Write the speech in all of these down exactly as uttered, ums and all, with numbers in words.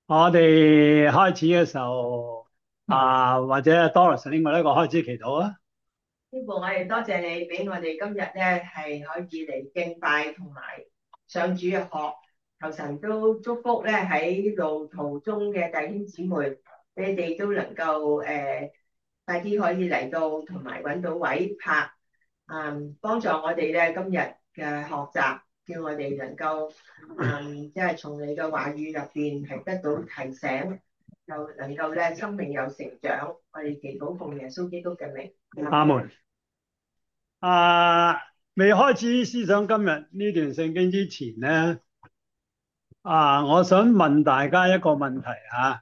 我哋開始嘅時候啊，或者 Doris 另外一個開始祈禱啊。 天父，我哋多謝你俾我哋今日咧係可以嚟敬拜同埋上主日學，求神都祝福咧喺路途中嘅弟兄姊妹，你哋都能夠誒、呃、快啲可以嚟到同埋揾到位拍，嗯，幫助我哋咧今日嘅學習，叫我哋能夠嗯即係從你嘅話語入邊係得到提醒，又能夠咧生命有成長。我哋祈禱奉耶穌基督嘅名。 阿門。啊，未開始思想今日呢段聖經之前咧，啊，我想問大家一個問題啊。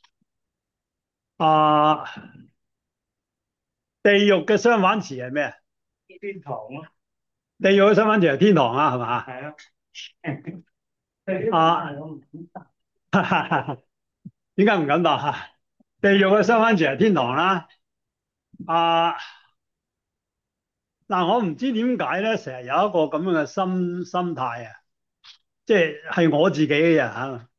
啊，地獄嘅相反詞係咩啊？ 天堂咯。 地獄嘅相反詞係天堂啊，係嘛？ 係啊。 啊，點解唔敢答啊？地獄嘅相反詞係天堂啦。啊，嗱，我唔知點解咧，成日有一個咁樣嘅心心態啊。即係係我自己嘅人嚇，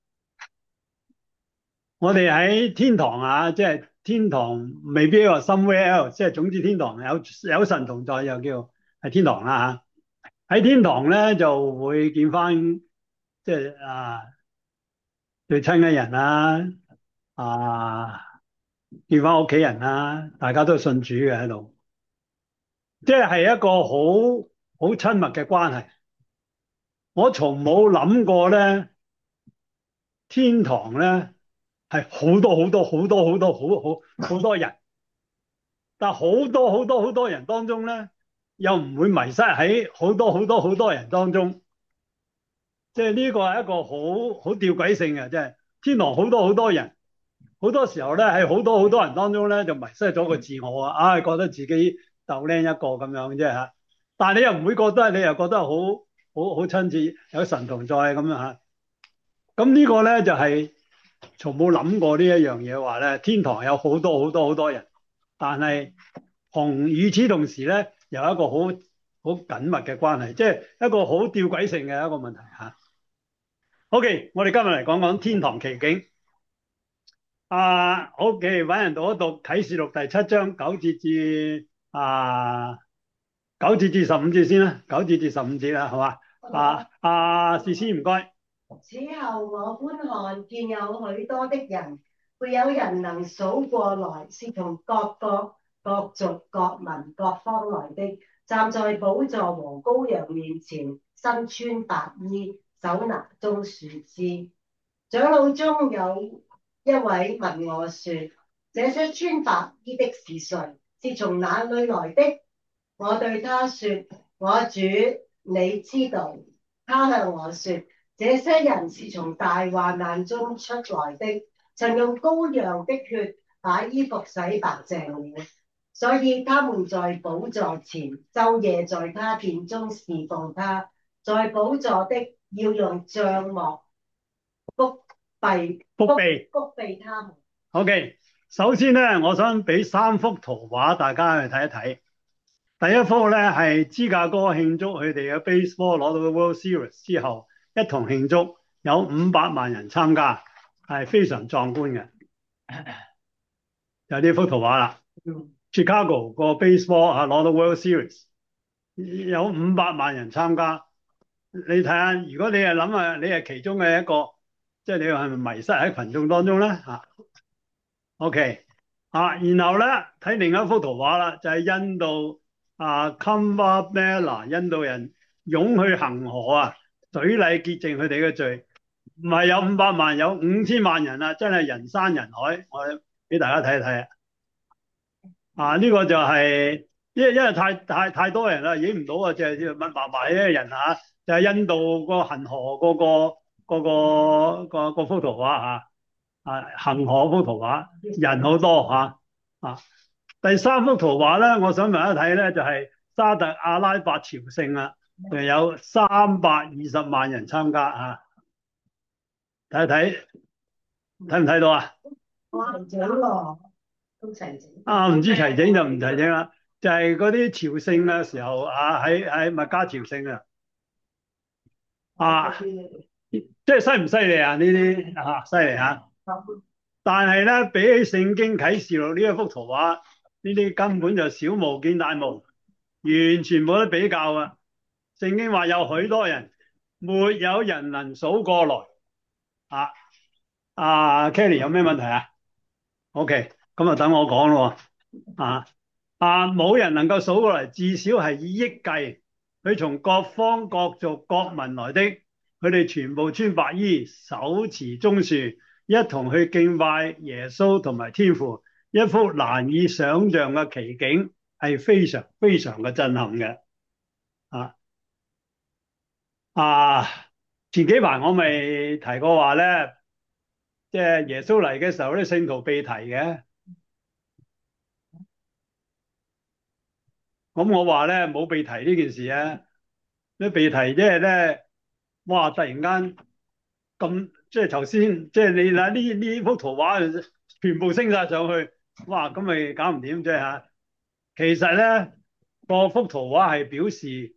我哋喺天堂啊，即係天堂未必話 somewhere else，即係總之天堂有有神同在，又叫係天堂啦嚇。喺天堂咧就會見翻即係啊最親嘅人啦，啊見翻屋企人啦，大家都信主嘅喺度，即係係一個好好親密嘅關係。我從冇諗過咧，天堂咧係好多好多好多好多好好好多人，但好多好多好多人當中咧，又唔會迷失喺好多好多好多人當中，即係呢個係一個好好吊詭性嘅，即係天堂好多好多人，好多時候咧喺好多好多人當中咧就迷失咗個自我啊，唉、哎，覺得自己豆靚一個咁樣啫嚇，但係你又唔會覺得，你又覺得好好好親切，有神同在咁樣嚇。咁呢個咧就係從冇諗過呢一樣嘢話咧，天堂有好多好多好多人，但係同與此同時咧，有一個好好緊密嘅關係，即係一個好吊詭性嘅一個問題嚇。OK，我哋今日嚟講講天堂奇景。啊，好嘅，揾人讀一讀啟示錄第七章九節至啊九節至十五節先啦，九節至十五節啦，係嘛？啊啊，事先唔該。 此後我觀看，見有許多的人，沒有人能數過來，是從各國、各族、各民、各方來的，站在寶座和羔羊面前，身穿白衣，手拿棕樹枝。長老中有一位問我說：這些穿白衣的是誰？是從哪裏來的？我對他說：我主，你知道。他向我說：這些人是從大患難中出來的，曾用羔羊的血把衣服洗白淨了，所以他們在寶座前晝夜在他殿中侍奉他。在寶座的要用帳幕覆蔽福地。 覆庇他們。 OK，首先咧，我想俾三幅圖畫大家去睇一睇。第一幅咧係芝加哥慶祝佢哋嘅 baseball 攞到個 World Series 之後，一同慶祝，有五百萬人參加，係非常壯觀嘅。有呢幅圖畫啦，Chicago 個 baseball 啊攞到 World Series，有五百萬人參加。你睇下，如果你係諗下，你係其中嘅一個，即係你係咪迷失喺群眾當中咧？嚇，OK，啊，然後咧睇另一幅圖畫啦，就係印度啊 Kumbh Mela，印度人湧去恒河啊，水禮潔淨佢哋嘅罪，唔係有五百萬，有五千萬人啊，真係人山人海。我俾大家睇一睇啊！啊，呢個就係因為因為太太太多人啦，影唔到啊，就係密密埋嘅人嚇，就係印度個恒河嗰個嗰個個個幅圖畫嚇。啊，恒河幅圖畫，人好多嚇啊！第三幅圖畫咧，我想問一睇咧，就係沙特阿拉伯朝聖啊，就有三百二十萬人參加啊！睇一睇，睇唔睇到啊？ 齊整喎，都齊整。 啊，唔知齊整就唔齊整啦，就係嗰啲朝聖嘅時候啊，喺喺麥加朝聖啊，啊，即係犀唔犀利啊？呢啲啊，犀利嚇！ 但係咧，比起聖經啟示錄呢一幅圖畫，呢啲根本就小巫見大巫，完全冇得比較啊！聖經話有許多人，沒有人能數過來。啊啊，Kelly 有咩問題啊？OK，咁啊等我講咯。啊啊，冇人能夠數過嚟，至少係以億計。佢從各方各族各民來的，佢哋全部穿白衣，手持棕樹，一同去敬拜耶穌同埋天父。一幅難以想象嘅奇景，係非常非常嘅震撼嘅。啊啊，前幾排我咪提過話咧，即係耶穌嚟嘅時候咧，聖徒被提嘅。咁我話咧冇被提呢件事啊，你被提即係咧，哇！突然間咁，即係頭先，即係你睇呢呢幅圖畫，全部升晒上去，哇！咁咪搞唔掂啫嚇。其實咧，個幅圖畫係表示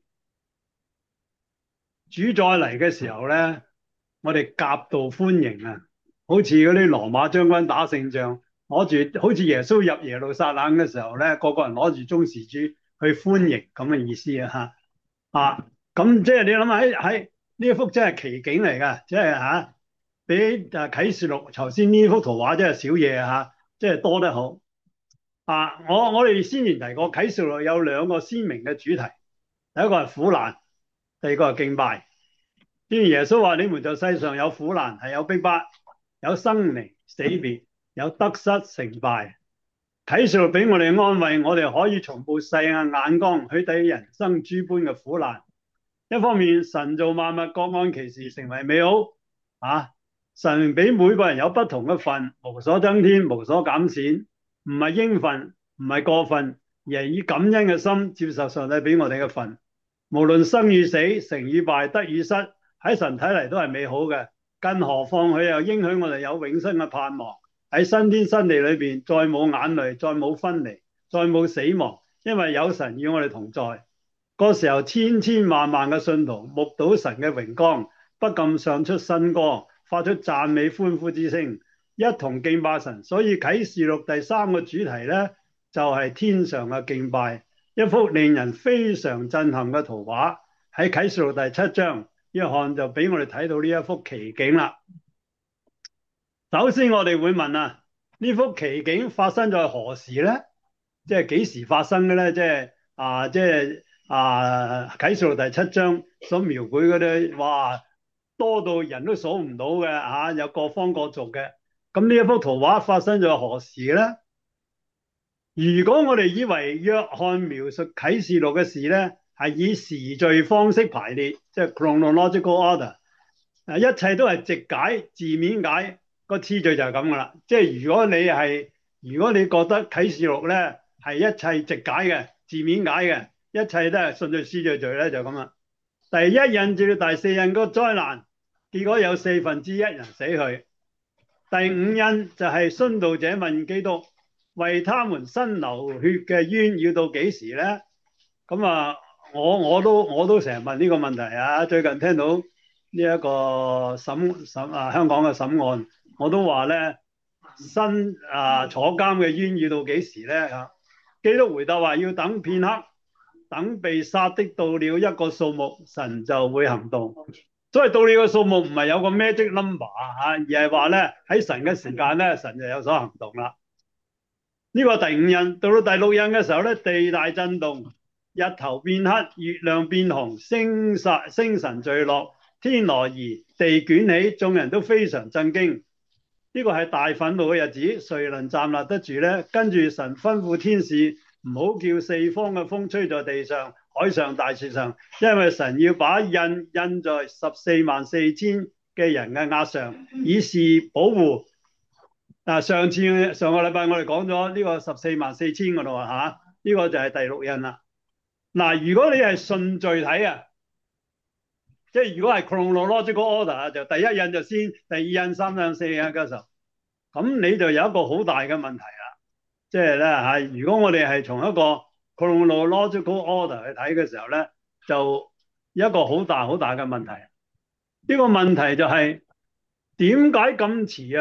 主再嚟嘅時候咧，我哋夾道歡迎啊，好似嗰啲羅馬將軍打勝仗，攞住好似耶穌入耶路撒冷嘅時候咧，個個人攞住棕樹枝去歡迎咁嘅意思啊嚇。啊，咁即係你諗下喺喺呢一幅真係奇景嚟㗎，即係嚇比誒啟示錄頭先呢幅圖畫真係少嘢嚇，即係多得好。啊，我我哋先前提過啟示錄有兩個鮮明嘅主題，第一個係苦難，第二個係敬拜。雖然耶穌話你們在世上有苦難，係有逼迫，有生離死別，有得失成敗。啟示錄俾我哋安慰，我哋可以從部世嘅眼光去睇人生諸般嘅苦難。一方面，神造萬物各按其時成為美好，啊，神俾每個人有不同嘅份，無所增添，無所減少，唔係應份，唔係過分，而係以感恩嘅心接受上帝俾我哋嘅份。無論生與死，成與敗，得與失，喺神睇嚟都係美好嘅。更何況佢又應許我哋有永生嘅盼望。喺新天新地裏邊，再冇眼淚，再冇分離，再冇死亡，因為有神與我哋同在。嗰時候，千千萬萬嘅信徒目睹神嘅榮光，不禁唱出新歌，發出讚美歡呼之聲，一同敬拜神。所以啟示錄第三個主題呢，就係、是、天上嘅敬拜，一幅令人非常震撼嘅圖畫。喺啟示錄第七章，約翰就俾我哋睇到呢一幅奇景啦。首先我哋會問啊，呢幅奇景發生在何時呢？即係幾時發生嘅呢？即係啊，即係啊，啟示錄第七章所描繪嗰啲，哇，多到人都數唔到嘅啊，有各方各族嘅。咁呢一幅圖畫發生在何時呢？如果我哋以為約翰描述啟示錄嘅事呢，係以時序方式排列，即係 chronological order，啊，一切都係直解字面解。個次序就係咁噶啦，即係如果你係如果你覺得啟示錄咧係一切直解嘅字面解嘅，一切都係順序次序序咧就咁啦。第一印至到第四印個災難，結果有四分之一人死去。第五印就係殉道者問基督，為他們伸流血嘅冤要到幾時咧？咁啊，我我都我都成日問呢個問題啊。最近聽到呢一個審審啊香港嘅審案。我都話咧，新啊坐監嘅冤要到幾時咧？嚇，基督回答話要等片刻，等被殺的到了一個數目，神就會行動。所以到了個數目唔係有個 magic number 啊，而係話咧喺神嘅時間咧，神就有所行動啦。呢個第五印，到到第六印嘅時候咧，地大震動，日頭變黑，月亮變紅，星殺星辰墜落，天挪移，地捲起，眾人都非常震驚。呢個係大憤怒嘅日子，誰能站立得住呢？跟住神吩咐天使唔好叫四方嘅風吹在地上、海上、大樹上，因為神要把印印在十四萬四千嘅人嘅額上，以示保護。嗱，上次上個禮拜我哋講咗呢個十四萬四千嗰度啊，嚇，呢個就係第六印啦。嗱，如果你係順序睇啊，即係如果係 chronological order 就第一印就先，第二印、三印、四印嘅時候，咁你就有一個好大嘅問題啦。即係咧嚇，如果我哋係從一個 chronological order 去睇嘅時候咧，就有一個好大好大嘅問題。呢個問題就係點解咁遲啊？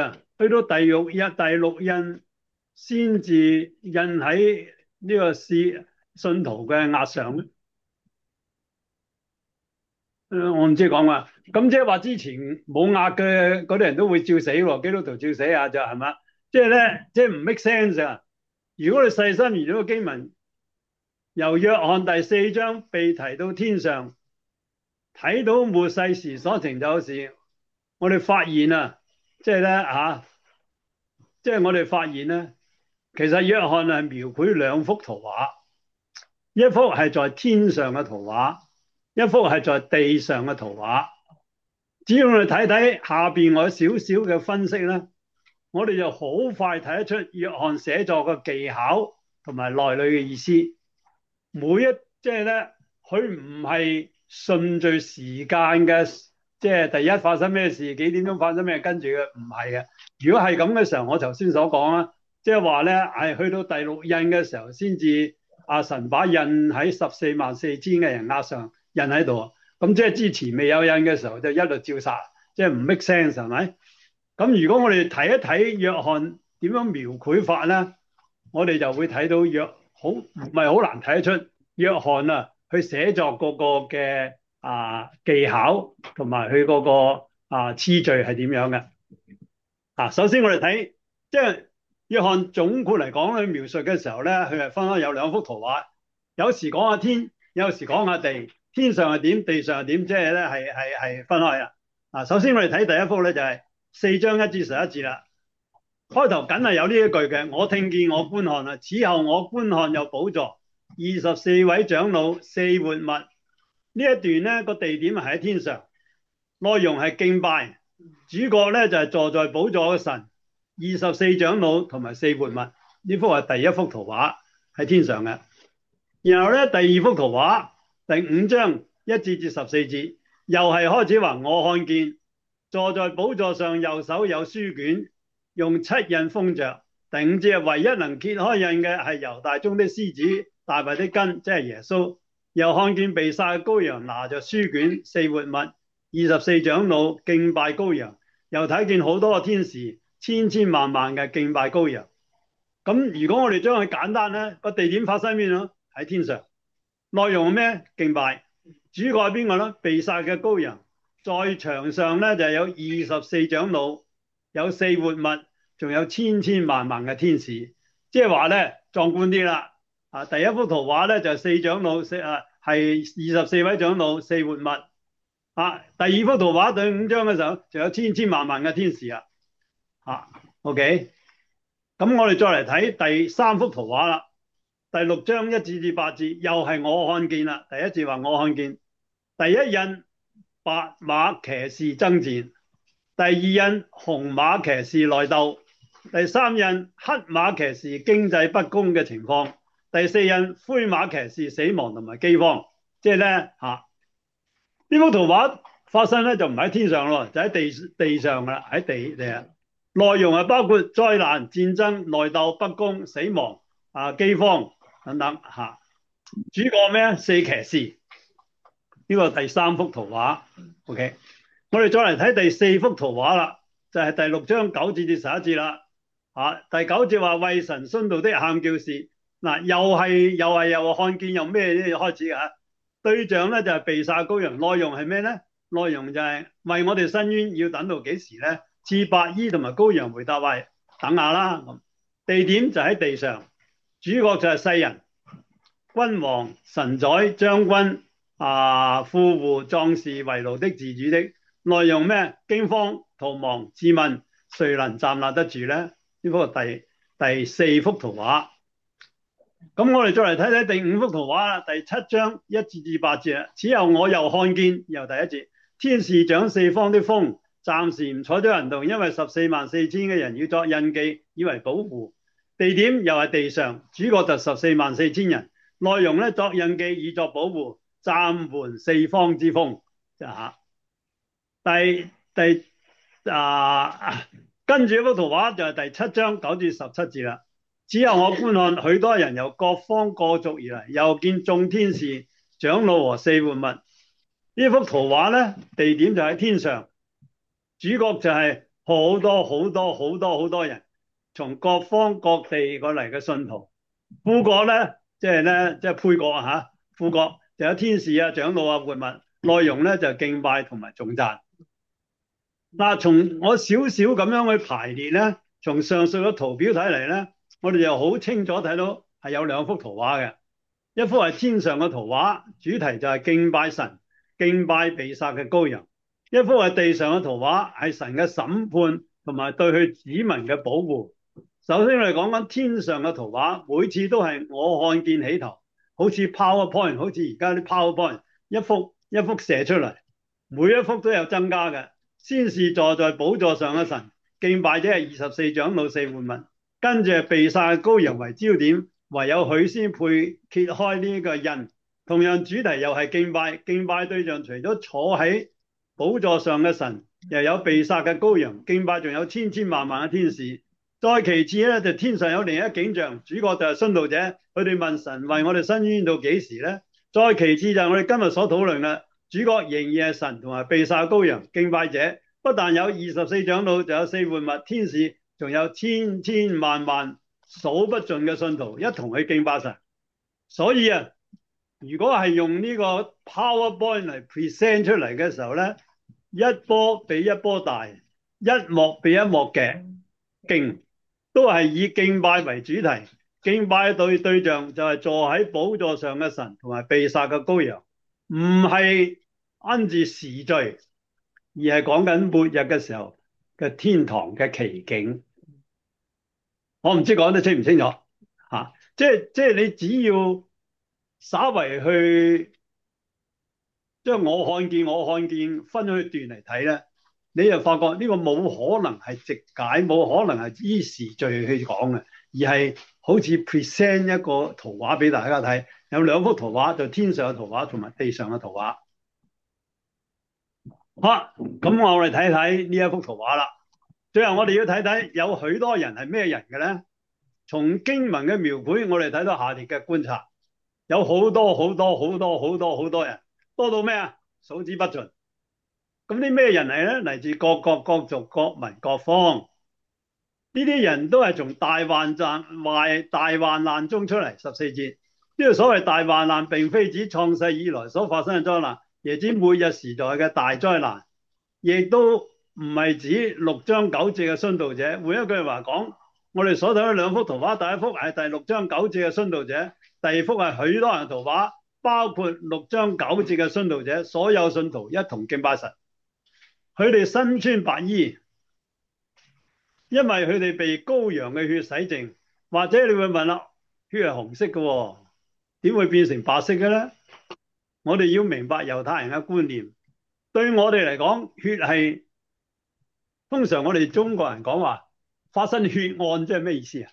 去到第六印第六印先至印喺呢個使信徒嘅額上咧。誒我唔知講話，咁即係話之前冇額嘅嗰啲人都會照死喎，基督徒照死下就係嘛？即係咧，即係唔 make sense 啊！如果你細心研究個經文，由約翰第四章被提到天上，睇到末世時所成就嘅事，我哋發現啊，即係咧嚇，即係我哋發現咧，其實約翰係描繪兩幅圖畫，一幅係在天上嘅圖畫，一幅係在地上嘅圖畫。只要我哋睇睇下邊我少少嘅分析咧，我哋就好快睇得出約翰寫作嘅技巧同埋內裏嘅意思。每一即係咧，佢唔係順序時間嘅，即係第一發生咩事，幾點鐘發生咩，跟住嘅唔係嘅。如果係咁嘅時候，我頭先所講啦，即係話咧，係去到第六印嘅時候，先至阿神把印喺十四萬四千嘅人額上印喺度。咁即係之前未有印嘅時候，就一律照殺，即係唔 make sense 係咪？咁如果我哋睇一睇約翰點樣描繪法咧，我哋就會睇到約好唔係好難睇得出約翰啊，佢寫作嗰個嘅啊技巧同埋佢嗰個啊次序係點樣嘅。啊，首先我哋睇即係約翰總括嚟講，佢描述嘅時候咧，佢係分開有兩幅圖畫，有時講下天，有時講下地。天上係點，地上係點，即係咧係係係分開啦。啊，首先我哋睇第一幅咧就係四章一至十一節啦。開頭梗係有呢一句嘅，我聽見我觀看啦，此後我觀看有寶座，二十四位長老，四活物。呢一段咧個地點係喺天上，內容係敬拜，主角咧就係坐在寶座嘅神，二十四長老同埋四活物。呢幅係第一幅圖畫喺天上嘅。然後咧第二幅圖畫。第五章一至至十四節，又係開始話我看見坐在寶座上右手有書卷，用七印封着。第五節係唯一能揭開印嘅係猶大中的獅子大衛的根，即係耶穌。又看見被殺嘅羔羊拿着書卷，四活物、二十四長老敬拜羔羊，又睇見好多個天使千千萬萬嘅敬拜羔羊。咁如果我哋將佢簡單咧，個地點發生邊咯？喺天上。內容係咩？敬拜。主角係邊個咧？被殺嘅羔羊。在場上咧就有二十四長老，有四活物，仲有千千萬萬嘅天使。即係話咧壯觀啲啦。啊，第一幅圖畫咧就係四長老，四啊係二十四位長老，四活物。啊，第二幅圖畫第五章嘅時候，就有千千萬萬嘅天使啊。啊，OK。咁我哋再嚟睇第三幅圖畫啦。第六章一至至八節，又係我看見啦。第一節話我看見，第一印白馬騎士爭戰，第二印紅馬騎士內鬥，第三印黑馬騎士經濟不公嘅情況，第四印灰馬騎士死亡同埋饑荒。即係咧吓，呢幅圖畫發生咧就唔喺天上咯，就喺地地上噶啦，喺地地啊。內容係包括災難、戰爭、內鬥、不公、死亡啊、饑荒。等等吓，主角咩？四騎士，呢個第三幅圖畫。OK，我哋再嚟睇第四幅圖畫啦，就係第六章九節至十一節啦。吓，第九節話為神殉道的喊叫是，嗱，又係又係又看見又咩呢？開始啊，對象咧就係被殺羔羊，內容係咩咧？內容就係為我哋伸冤，要等到幾時咧？賜白衣同埋羔羊回答話等下啦。咁地點就喺地上。主角就係世人，君王、臣宰、將軍、啊富戶、壯士、為奴的、自主的。內容咩？驚慌、逃亡、自問，誰能站立得住咧？呢幅第第四幅圖畫。咁我哋再嚟睇睇第五幅圖畫啦，第七章一至至八節。此後我又看見，又第一節，天使掌四方的風，暫時唔採咗人動，因為十四萬四千嘅人要作印記，以為保護。地點又係地上，主角就十四萬四千人。內容咧作印記以作保護，暫緩四方之風。就吓，第第啊跟住一幅圖畫就係第七章九至十七節啦。之後我觀看許多人由各方各族而嚟，又見眾天使、長老和四活物。呢幅圖畫咧地點就喺天上，主角就係好多好多好多好多人，從各方各地過嚟嘅信徒。副國咧，即係咧，即係配角啊嚇。副國就有天使啊、長老啊、活物，內容咧就敬拜同埋頌讚。嗱，從我少少咁樣去排列咧，從上述嘅圖表睇嚟咧，我哋就好清楚睇到係有兩幅圖畫嘅。一幅係天上嘅圖畫，主題就係敬拜神、敬拜被殺嘅羔羊；一幅係地上嘅圖畫，係神嘅審判同埋對佢子民嘅保護。首先我哋講緊天上嘅圖畫，每次都係我看見起頭，好似 PowerPoint，好似而家啲 PowerPoint 一幅一幅寫出嚟，每一幅都有增加嘅。先是坐在寶座上嘅神，敬拜者係二十四長老四活物，跟住係被殺嘅羔羊為焦點，唯有佢先配揭開呢個印。同樣主題又係敬拜，敬拜對象除咗坐喺寶座上嘅神，又有被殺嘅羔羊，敬拜仲有千千萬萬嘅天使。再其次咧，就天上有另一景象，主角就係殉道者，佢哋問神為我哋伸冤到幾時咧？再其次就係我哋今日所討論嘅。主角仍然係神同埋被殺羔羊，敬拜者不但有二十四長老，就有四活物、天使，仲有千千萬萬數不盡嘅信徒一同去敬拜神。所以啊，如果係用呢個 PowerPoint 嚟 present 出嚟嘅時候咧，一波比一波大，一幕比一幕嘅勁，都係以敬拜為主題。敬拜對對象就係坐喺寶座上嘅神同埋被殺嘅羔羊，唔係按住時序，而係講緊末日嘅時候嘅天堂嘅奇景。我唔知講得清唔清楚嚇、啊？即係即係你只要稍為去將我看見我看見分咗去段嚟睇咧，你就發覺呢個冇可能係直解，冇可能係依時序去講嘅，而係好似 present 一個圖畫俾大家睇。有兩幅圖畫，就天上嘅圖畫同埋地上嘅圖畫。好，咁我哋睇睇呢一幅圖畫啦。最後我哋要睇睇有許多人係咩人嘅咧？從經文嘅描繪，我哋睇到下列嘅觀察，有好多好多好多好多好多人，多到咩啊？數之不盡。咁啲咩人嚟咧？嚟自各國各族各民各方。呢啲人都係從大患難壞大患難中出嚟。十四節呢個所謂大患難，並非指創世以來所發生嘅災難，而指末日時代嘅大災難，亦都唔係指六章九節嘅殉道者。換一句話講，我哋所睇嘅兩幅圖畫，第一幅係第六章九節嘅殉道者，第二幅係許多人圖畫，包括六章九節嘅殉道者，所有信徒一同敬拜神。佢哋身穿白衣，因為佢哋被羔羊嘅血洗淨。或者你會問啦，血係紅色嘅喎，點會變成白色嘅咧？我哋要明白猶太人嘅觀念。對我哋嚟講，血係通常我哋中國人講話發生血案，即係咩意思啊？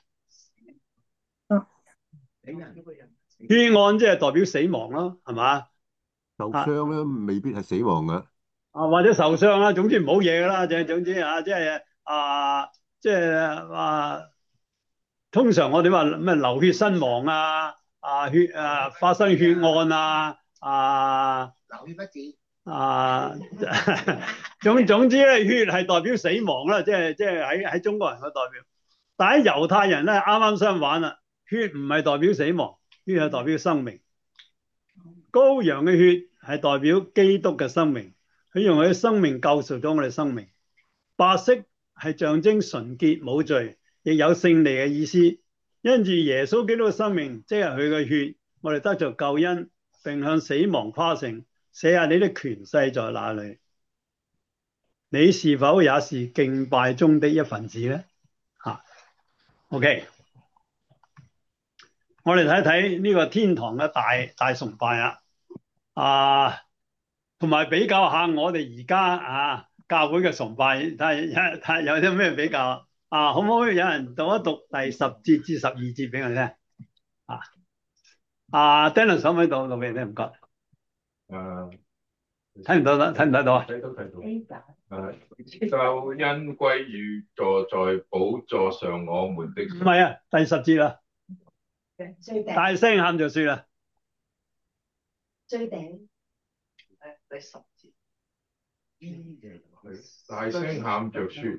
血案即係代表死亡咯，係嘛？ 受傷咧未必係死亡嘅。 啊，或者受傷啦，總之唔好嘢噶啦，就係總之啊，即係啊，即係啊，通常我哋話咩流血身亡啊，啊血啊發生血案啊，啊流血不止啊，總總之咧，血係代表死亡啦，即係即係喺喺中國人嘅代表。但喺猶太人咧，啱啱相反啦，血唔係代表死亡，血係代表生命。羔羊嘅血係代表基督嘅生命。佢用佢嘅生命救贖咗我哋生命。白色係象徵純潔冇罪，亦有勝利嘅意思。因住耶穌基督嘅生命，即係佢嘅血，我哋得着救恩，並向死亡誇勝。寫下你的權勢在哪裏？你是否也是敬拜中的一份子呢？啊，OK，我哋睇睇呢個天堂嘅大大崇拜啊，啊。同埋比較下我哋而家啊教會嘅崇拜，睇下睇下有啲咩比較啊？可唔可以有人讀一讀第十節至十二節俾我哋聽啊？啊 Dennis 可唔可以讀讀俾你聽？唔該。誒，睇唔到啦，睇唔睇到啊？睇到睇到。誒， 救恩歸於坐在寶座上我們的。 唔係啊，第十節啦。 最頂。 大聲喊就算啦。 最頂。 第十節，大聲喊着說：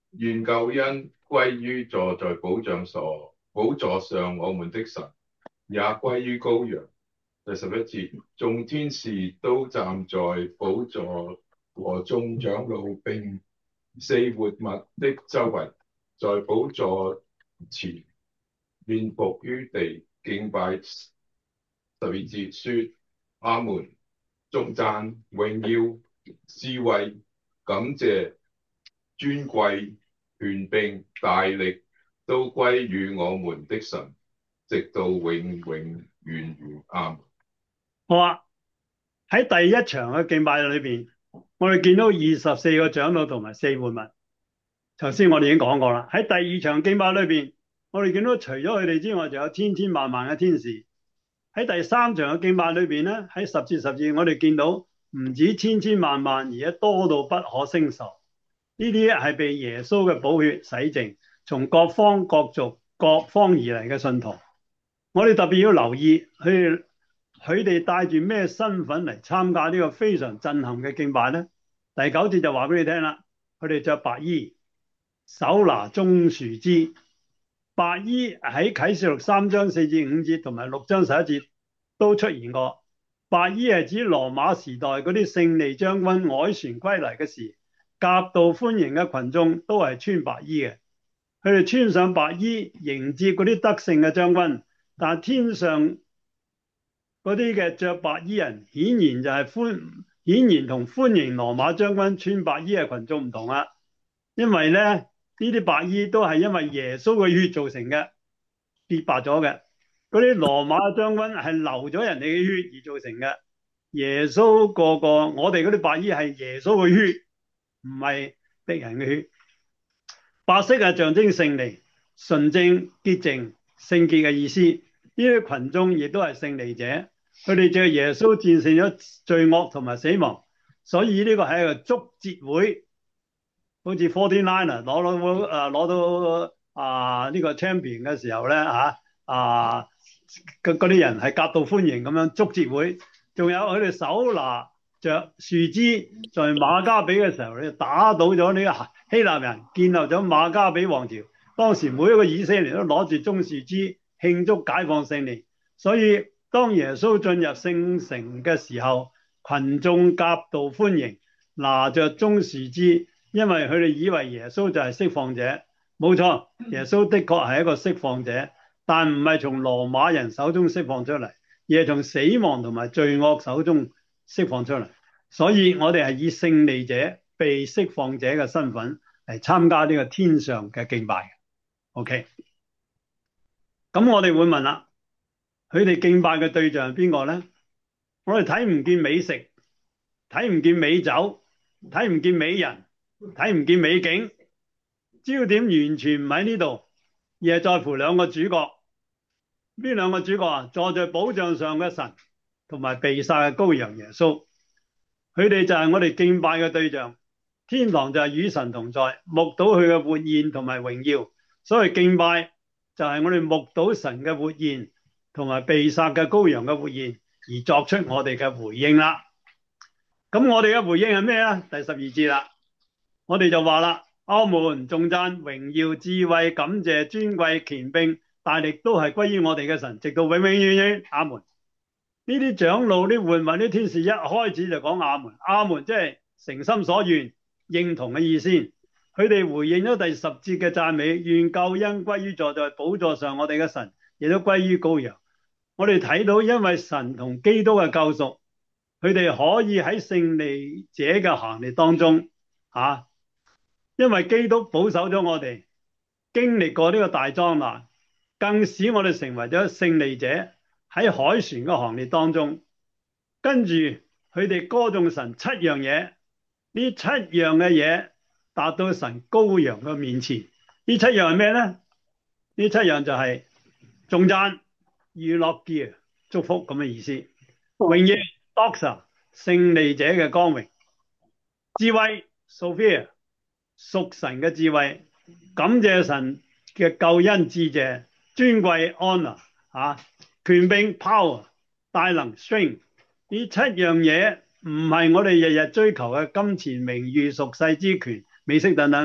願救恩歸於坐在寶座所寶座上我們的神，也歸於羔羊。第十一節，眾天使都站在寶座和眾長老並四活物的周圍，在寶座前面伏於地敬拜。十二節說：阿門，頌讚、榮耀、智慧、感謝、尊貴、權柄、大力，都歸於我們的神，直到永永遠遠。阿門。 好啊，喺第一場嘅敬拜裏邊，我哋見到二十四個長老同埋四活物。頭先我哋已經講過啦。喺第二場敬拜裏邊，我哋見到除咗佢哋之外，仲有千千萬萬嘅天使。喺第三場嘅敬拜裏邊咧，喺十至十二，我哋見到唔止千千萬萬，而且多到不可勝數。呢啲係被耶穌嘅寶血洗淨，從各方各族各方而嚟嘅信徒。我哋特別要留意佢佢哋帶住咩身份嚟參加呢個非常震撼嘅敬拜咧？第九節就話俾你聽啦，佢哋着白衣，手拿棕樹枝。白衣喺啟示錄三章四至五節同埋六章十一節都出現過。白衣係指羅馬時代嗰啲勝利將軍凱旋歸嚟嘅時，夾道歡迎嘅群眾都係穿白衣嘅。佢哋穿上白衣迎接嗰啲得勝嘅將軍，但天上嗰啲嘅着白衣人顯然就係歡，顯然同歡迎羅馬將軍穿白衣嘅群眾唔同啦。因為咧，呢啲白衣都係因為耶穌嘅血造成嘅，潔白咗嘅。嗰啲羅馬將軍係流咗人哋嘅血而造成嘅。耶穌個個，我哋嗰啲白衣係耶穌嘅血，唔係敵人嘅血。白色係象徵勝利、純正、潔淨、聖潔嘅意思。呢啲群眾亦都係勝利者，佢哋借耶穌戰勝咗罪惡同埋死亡，所以呢個係一個祝捷會，好似 forty-niner 攞到誒攞到啊呢個 champion 嘅時候咧嚇啊嗰啲人係夾道歡迎咁樣祝捷會。仲有佢哋手拿着樹枝，在馬加比嘅時候咧打倒咗呢個希臘人，建立咗馬加比王朝。當時每一個以色列人都攞住棕樹枝慶祝解放勝利，所以當耶穌進入聖城嘅時候，群眾夾道歡迎，拿着棕樹枝，因為佢哋以為耶穌就係釋放者。冇錯，耶穌的確係一個釋放者，但唔係從羅馬人手中釋放出嚟，而係從死亡同埋罪惡手中釋放出嚟。所以我哋係以勝利者、被釋放者嘅身份嚟參加呢個天上嘅敬拜。OK。咁我哋會問啦，佢哋敬拜嘅對象係邊個咧？我哋睇唔見美食，睇唔見美酒，睇唔見美人，睇唔見美景，焦點完全唔喺呢度，而係在乎兩個主角。邊兩個主角啊？坐在寶座上嘅神同埋被殺嘅羔羊耶穌，佢哋就係我哋敬拜嘅對象。天堂就係與神同在，目睹佢嘅活現同埋榮耀。所謂敬拜就係我哋目睹神嘅活現同埋被殺嘅羔羊嘅活現，而作出我哋嘅回應啦。咁我哋嘅回應係咩啊？第十二節啦，我哋就話啦：阿門，頌讚、榮耀、智慧、感謝、尊貴、權柄、大力都係歸於我哋嘅神，直到永永遠遠。阿門。呢啲長老、啲活物、啲天使一開始就講阿門，阿門即係誠心所願、認同嘅意思。佢哋回應咗第十節嘅讚美，願救恩歸於坐在寶座上我哋嘅神，亦都歸於羔羊。我哋睇到因為神同基督嘅救贖，佢哋可以喺勝利者嘅行列當中啊，因為基督保守咗我哋，經歷過呢個大災難，更使我哋成為咗勝利者喺凱旋嘅行列當中。跟住佢哋歌頌神七樣嘢，呢七樣嘅嘢達到神羔羊嘅面前。呢七樣係咩咧？呢七樣就係頌讚、娛樂、gear、祝福咁嘅意思。榮耀 doxa 勝利者嘅光榮，智慧 Sophia 屬神嘅智慧，感謝神嘅救恩致謝，尊貴 honor 啊，權柄 power 大能 strength。呢七樣嘢唔係我哋日日追求嘅金錢、名譽、屬世之權、美色等等，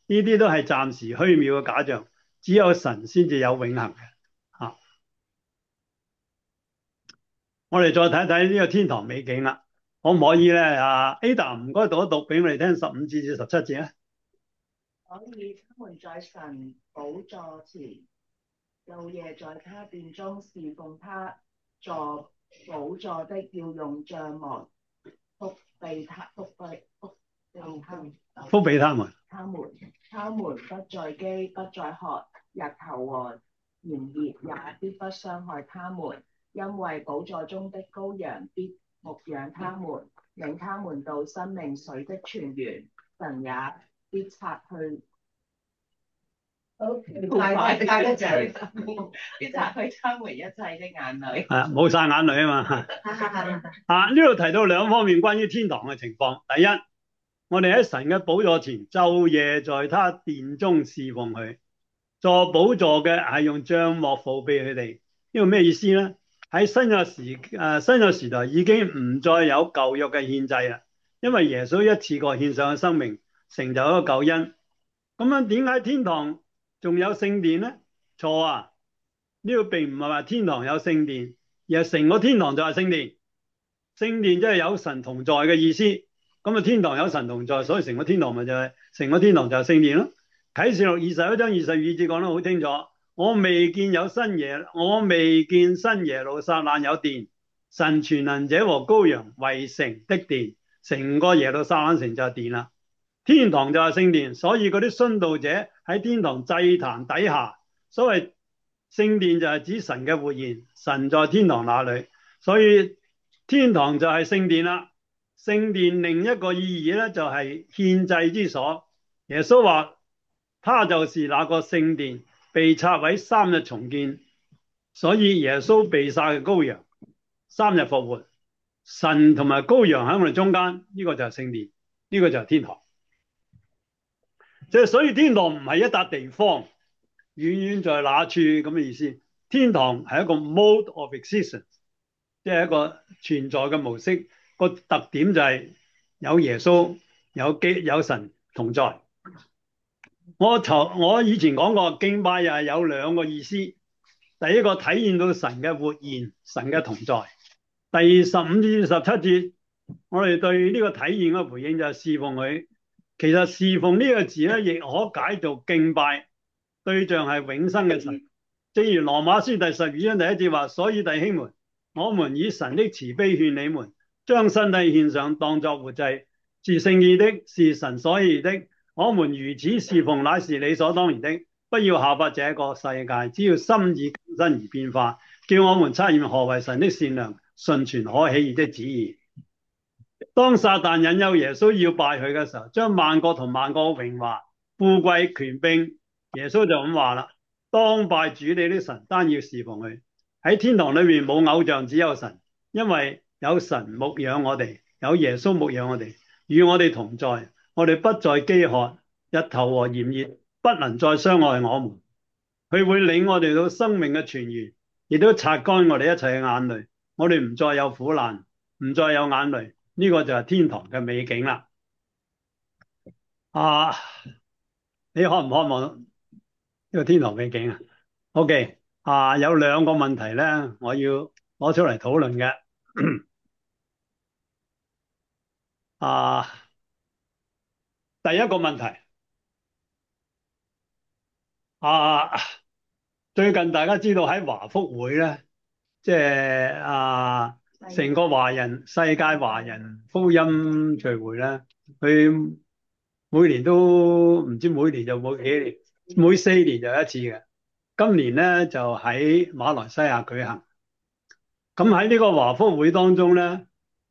呢啲都係暫時虛渺嘅假象，只有神先至有永恆嘅。啊，我哋再睇睇呢個天堂美景啦，可唔可以咧？啊，Ada 唔該讀一讀俾我哋聽十五至至十七節啊。 所以他們在神寶座前，晝夜在他殿中侍奉他，坐寶座的要用帳幕覆庇他，覆庇覆庇他們， 覆庇他們。 他們他們不再飢，不再渴，日頭和炎熱也必不傷害他們，因為寶座中的羔羊必牧養他們，領他們到生命水的泉源，神也必擦去。 好快快得滯， 必擦去他們一切的眼淚。 係冇晒眼淚啊嘛。啊，呢度提到兩方面關於天堂嘅情況。第一，我哋喺神嘅寶座前，晝夜在他殿中侍奉佢。坐寶座嘅係用帳幕覆庇佢哋。呢個咩意思咧？喺新約時誒、啊、新約時代已經唔再有舊約嘅獻祭啦，因為耶穌一次過獻上嘅生命，成就一個救恩。咁樣點解天堂仲有聖殿咧？錯啊！呢個並唔係話天堂有聖殿，而係成個天堂就係聖殿。聖殿即係有神同在嘅意思。咁啊，天堂有神同在，所以成個天堂咪就係、是、成個天堂就係聖殿咯。啟示錄二十一章二十二節講得好清楚，我未見有新耶，我未見新耶路撒冷有殿，神全能者和羔羊為城的殿，成個耶路撒冷城就係殿啦。天堂就係聖殿，所以嗰啲殉道者喺天堂祭壇底下，所謂聖殿就係指神嘅活現，神在天堂那裏，所以天堂就係聖殿啦。聖殿另一個意義咧就係獻祭之所。耶穌話他就是那個聖殿，被拆毀三日重建，所以耶穌被殺嘅羔羊，三日復活，神同埋羔羊喺我哋中間，呢個就係聖殿，呢個就係天堂。即係所以天堂唔係一笪地方，遠遠在那處咁嘅意思。天堂係一個 mode of existence， 即係一個存在嘅模式。個特點就係有耶穌、有基、有神同在。我頭我以前講過，敬拜又係有兩個意思。第一個體驗到神嘅活現、神嘅同在。第十五至十七節，我哋對呢個體驗嘅回應就係侍奉佢。其實侍奉呢個字咧，亦可解做敬拜，對象係永生嘅神。正如羅馬書第十二章第一節話：所以弟兄們，我們以神的慈悲勸你們，將身體獻上，當作活祭，是聖義的，是神所喜悅的。我們如此侍奉，乃是理所當然的。不要效法這個世界，只要心意更新而變化，叫我們察驗何為神的善良、純全、可喜悅的旨意。當撒旦引誘耶穌要拜佢嘅時候，將萬國同萬國榮華、富貴、權柄，耶穌就咁話啦：當拜主你的神，單要侍奉佢。喺天堂裏面冇偶像，只有神，因為有神牧養我哋，有耶穌牧養我哋，與我哋同在。我哋不再飢渴，日頭和炎熱不能再傷害我們。佢會領我哋到生命嘅泉源，亦都擦乾我哋一切嘅眼淚。我哋唔再有苦難，唔再有眼淚。呢個就係天堂嘅美景啦。啊，你渴唔渴望呢個天堂美景啊 ？OK， 啊，有兩個問題咧，我要攞出嚟討論嘅。啊，第一個問題，啊，最近大家知道喺華福會咧，即係啊。成個華人世界華人福音聚會咧，佢每年都唔知每年就每幾年，每四年就一次嘅。今年咧就喺馬來西亞舉行。咁喺呢個華福會當中咧，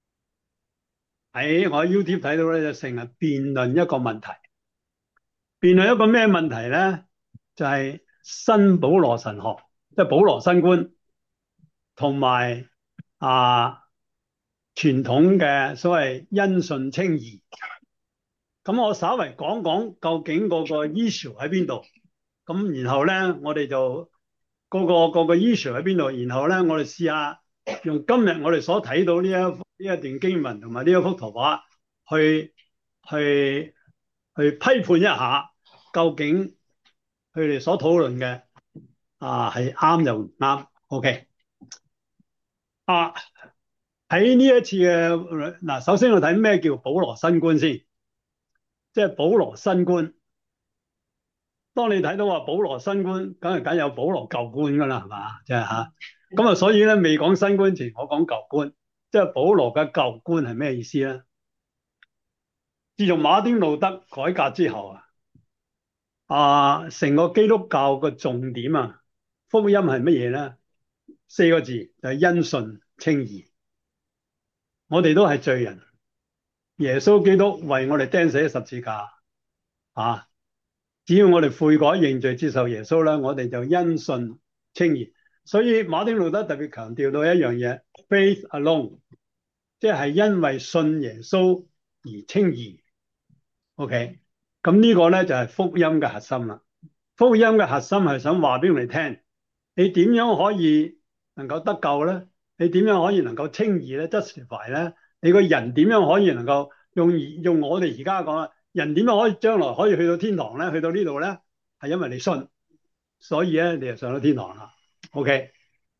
喺我喺 YouTube 睇到咧就成日辯論一個問題，辯論一個咩問題咧？就係新保羅神學，即係保羅新觀，同埋啊，傳統嘅所謂因信稱義，咁我稍微講講究竟嗰個 issue 喺邊度，咁然後咧我哋就嗰、嗰個、嗰個 issue 喺邊度，然後咧我哋試下用今日我哋所睇到呢一呢一段經文同埋呢一幅圖畫去去去批判一下， 究竟佢哋所討論嘅啊係啱又唔啱？OK 啊，喺呢一次嘅嗱，首先我睇咩叫保羅新觀先，即係保羅新觀。當你睇到話保羅新觀，梗係梗有保羅舊觀噶啦，係嘛？即係吓咁啊，所以咧未講新觀前，我講舊觀，即係保羅嘅舊觀係咩意思咧？自從馬丁路德改革之後啊，啊，成個基督教嘅重點啊，福音係乜嘢咧？四個字就係因信稱義。我哋都係罪人，耶穌基督為我哋釘死喺十字架啊！只要我哋悔改認罪接受耶穌咧，我哋就因信稱義。所以馬丁路德特別強調到一樣嘢 ，faith alone，即係因為信耶穌而稱義。OK，咁呢個咧就係福音嘅核心啦。福音嘅核心係想話俾我哋聽，你點樣可以能夠得救咧？你點樣可以能夠稱義咧 ？justify 咧？你個人點樣可以能夠用用我哋而家講啦？人點樣可以將來可以去到天堂咧？去到呢度咧，係因為你信，所以咧你就上到天堂啦。OK，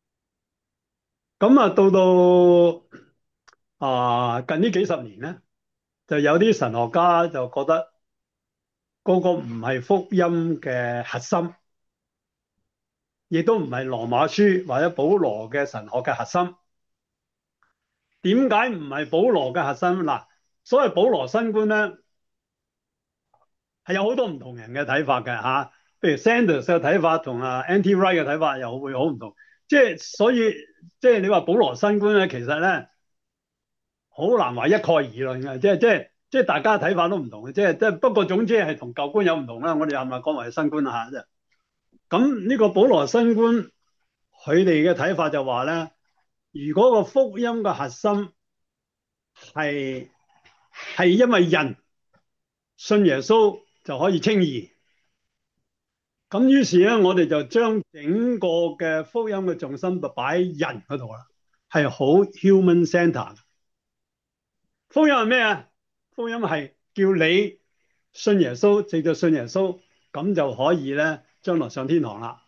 咁啊到到啊近呢幾十年咧，就有啲神學家就覺得嗰個唔係福音嘅核心，亦都唔係羅馬書或者保羅嘅神學嘅核心。點解唔係保羅嘅核心？嗱，所謂保羅新觀咧，係有好多唔同人嘅睇法嘅嚇。譬如 Sanders 嘅睇法同啊 N T Wright 嘅睇法又會好唔同。即係所以，即係你話保羅新觀咧，其實咧好難話一概而論嘅。即係即係即係大家睇法都唔同嘅。即係即係不過總之係同舊觀有唔同啦。我哋係咪講為新觀下啫？咁呢個保羅新觀佢哋嘅睇法就話咧，如果個福音嘅核心係係因為人信耶穌就可以稱義，咁於是咧我哋就將整個嘅福音嘅重心就擺喺人嗰度啦，係好 human center。福音係咩啊？福音係叫你信耶穌，藉著信耶穌，咁就可以咧將來上天堂啦。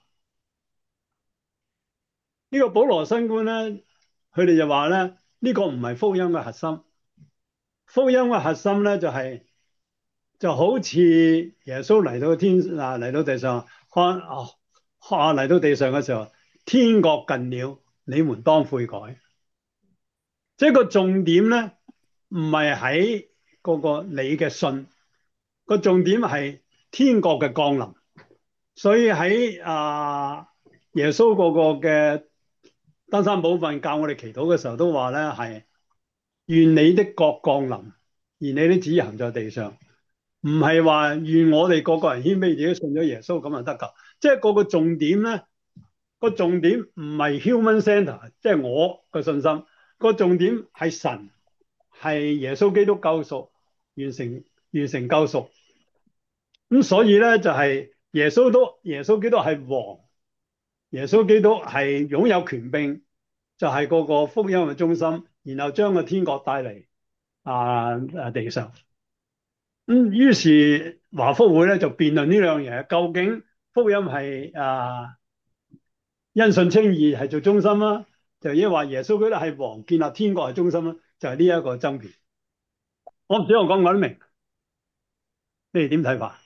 呢個保羅新觀咧，佢哋就話咧，呢個唔係福音嘅核心。福音嘅核心咧就係就好似耶穌嚟到天啊，嚟到地上看啊啊嚟到地上嘅時候，天國近了，你們當悔改。即係個重點咧，唔係喺嗰個你嘅信，個重點係天國嘅降臨。所以喺啊耶穌嗰個嘅登山寶訓教我哋祈禱嘅時候都話咧，係願你的國降臨，願你的旨意行在地上。唔係話願我哋個個人謙卑自己信咗耶穌咁就得救。即係個個重點咧，個重點唔係 human center，即係我個信心。個重點係神，係耶穌基督救贖，完成完成救贖。咁所以咧就係耶穌都耶穌基督係王，耶穌基督係擁有權柄，就係個個福音嘅中心，然後將個天國帶嚟啊啊地上。咁於是華福會咧就辯論呢兩樣嘢，究竟福音係啊因信稱義係做中心啦，就因為話耶穌基督係王，建立天國係中心啦，就係呢一個爭辯。我唔知我講唔講得明，你哋點睇法？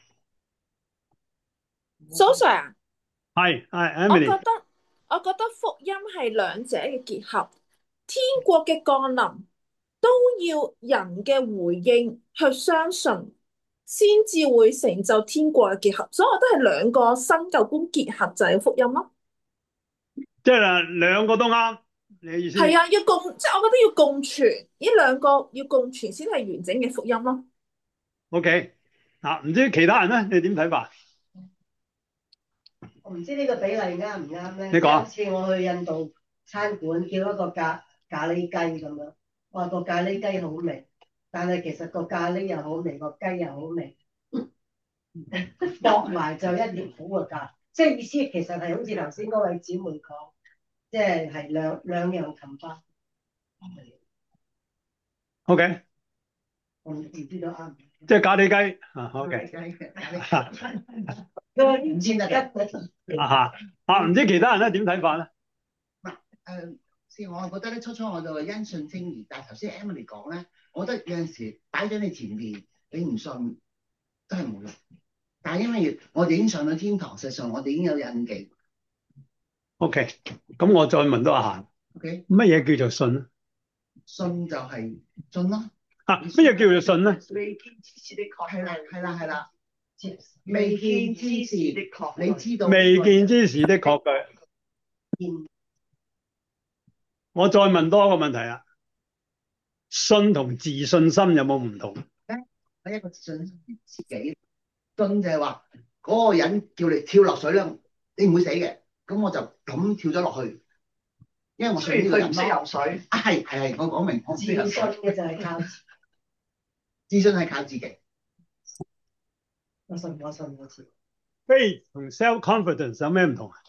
蘇 Sir 啊， 係係我覺 Emily， 得我覺得福音係兩者嘅結合，天國嘅降臨都要人嘅回應去相信，先至會成就天國嘅結合。所以我覺得係兩個新舊觀結合就係福音咯。 即係兩個都啱，你嘅意思？ 係啊，要共，即係我覺得要共存，呢兩個要共存先係完整嘅福音咯。 OK，嗱，唔知其他人咧，你點睇法？ 我唔知呢個比例啱唔啱咧。 你講。 有一次我去印度餐館叫一個咖咖喱雞咁樣，我話個咖喱雞好味，但係其實個咖喱又好味，個雞又好味，搏埋就一碟好嘅價。即係意思其實係好似頭先嗰位姊妹講，即係係兩兩樣冚翻。 OK， 我唔知道啱唔啱。 即係咖喱雞啊，OK， 都唔知得嘅。 啊啊，唔知其他人咧點睇法咧？ 嗱誒，先我覺得咧，初初我就因信稱義，但係頭先 Emily 講咧，我覺得有陣時擺咗你前面，你唔信都係冇用。但係因為我哋已經上咗天堂，實際上我哋已經有印記。 OK，咁我再問多一下 OK， 乜嘢叫做信咧？ 信就係信咯。 啊，乜嘢叫做信咧？ 未見之事的確係啦，係啦，係啦。 未見之事的確你知道未見之事的確據。我再問多一個問題啊，信同自信心有冇唔同？ 係一個信自己，信就係話嗰個人叫你跳落水咧，你唔會死嘅，咁我就咁跳咗落去，因為我信呢個人咯。 佢唔識游水。 啊，係係係，我講明，我唔自識游水。 信嘅就係靠自信係靠自己。 我信我信我知。 Faith 同 self confidence 有咩唔同啊？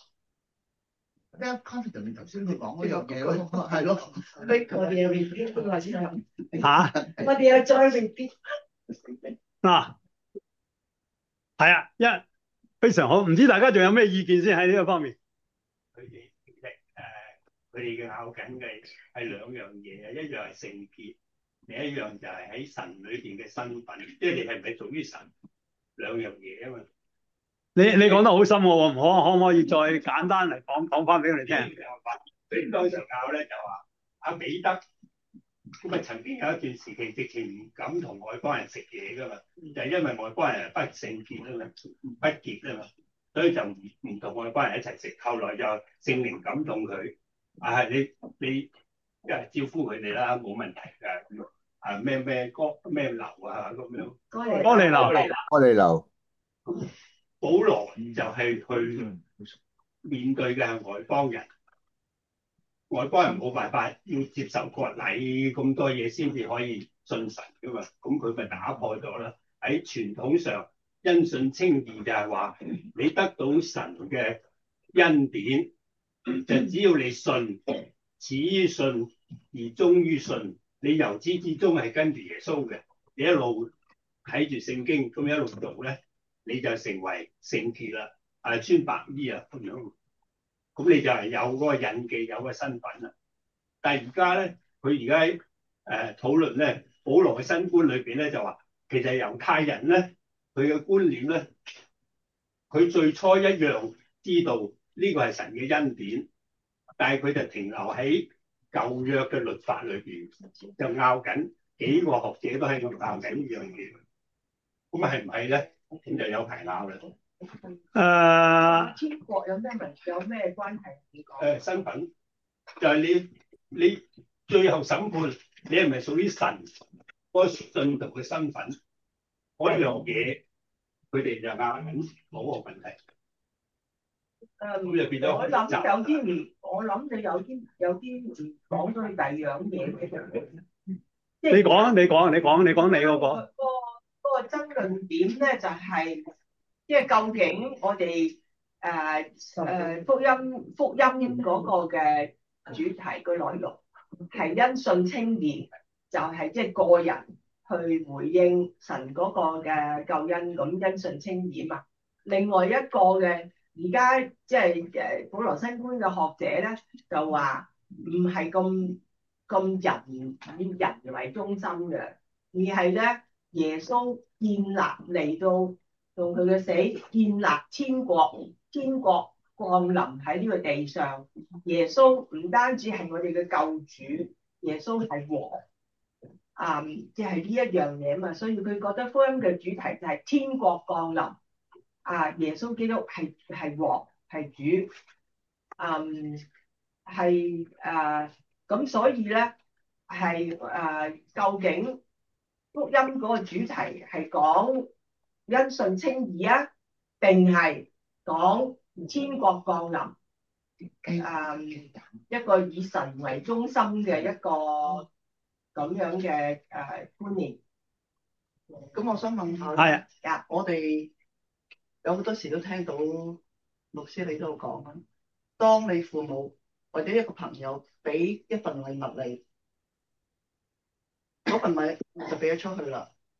Self confidence 頭先佢講嗰樣嘢咯，係咯。 我哋有 repeat 都話先有。 嚇？ 我哋有再 repeat。 嗱，係啊，一非常好，唔知大家仲有咩意見先喺呢個方面？ 佢哋其實誒，佢哋嘅拗緊嘅係兩樣嘢啊，一樣係聖潔，另一樣就係喺神裏邊嘅身份，即係你係唔係屬於神兩樣嘢啊嘛。 你你講得好深喎，唔可可唔可以再簡單嚟講講翻俾我哋聽？ 佢當時拗咧就話阿彼得咁啊，曾經有一段時期直情唔敢同外邦人食嘢噶嘛，就係因為外邦人係不聖潔啊嘛，不潔啊嘛，所以就唔唔同外邦人一齊食。後來就聖靈感動佢，啊你你誒招呼佢哋啦，冇問題㗎。啊咩咩哥咩流啊咁樣， 哥哥尼流， 我哋留保羅就係去面對嘅係外邦人，外邦人冇辦法要接受割禮咁多嘢先至可以信神噶嘛，咁佢咪打破咗啦。喺傳統上因信稱義就係話你得到神嘅恩典，就只要你信，始於信而終於信，你由始至終係跟住耶穌嘅，你一路睇住聖經咁一路做咧，你就成為聖潔啦，啊穿白衣啊咁樣，咁你就係有嗰個印記，有個身份啦。但係而家咧，佢而家誒討論咧，保羅嘅新觀裏邊咧就話，其實猶太人咧佢嘅觀念咧，佢最初一樣知道呢個係神嘅恩典，但係佢就停留喺舊約嘅律法裏邊，就拗緊幾個學者都喺度拗緊呢樣嘢。咁係唔係咧？咁就有排拗啦。 誒天國有咩問有咩關係？你講誒身份就係你你最後審判，你係咪屬於神嗰個信徒嘅身份？嗰樣嘢佢哋就拗緊嗰個問題。 誒， 咁就變咗我諗有啲唔，我諗你有啲有啲唔講咗你第二樣嘢嘅。 你講啊，你講啊，你講，你講你嗰個。 嗰個嗰個爭論點咧就係，即係究竟我哋誒誒福音福音嗰個嘅主題個內容係因信稱義，就係即係個人去回應神嗰個嘅救恩，咁因信稱義嘛。另外一個嘅而家即係誒保羅新觀嘅學者咧，就話唔係咁咁人以人為中心嘅，而係咧耶穌建立嚟到用佢嘅死建立天國，天國降臨喺呢個地上。耶穌唔單止係我哋嘅救主，耶穌係王，啊、嗯，即係呢一樣嘢嘛。所以佢覺得福音嘅主題就係天國降臨。啊！耶穌基督係係王係主，嗯係誒咁，所以咧係誒究竟福音嗰個主題係講因信稱義啊，定係講天國降臨？誒、嗯、一個以神為中心嘅一個咁樣嘅誒、呃、觀念。 咁我想問下， 係啊，我哋有好多時都聽到牧師你都講啦，當你父母或者一個朋友俾一份禮物你，嗰份禮物就俾咗出去啦，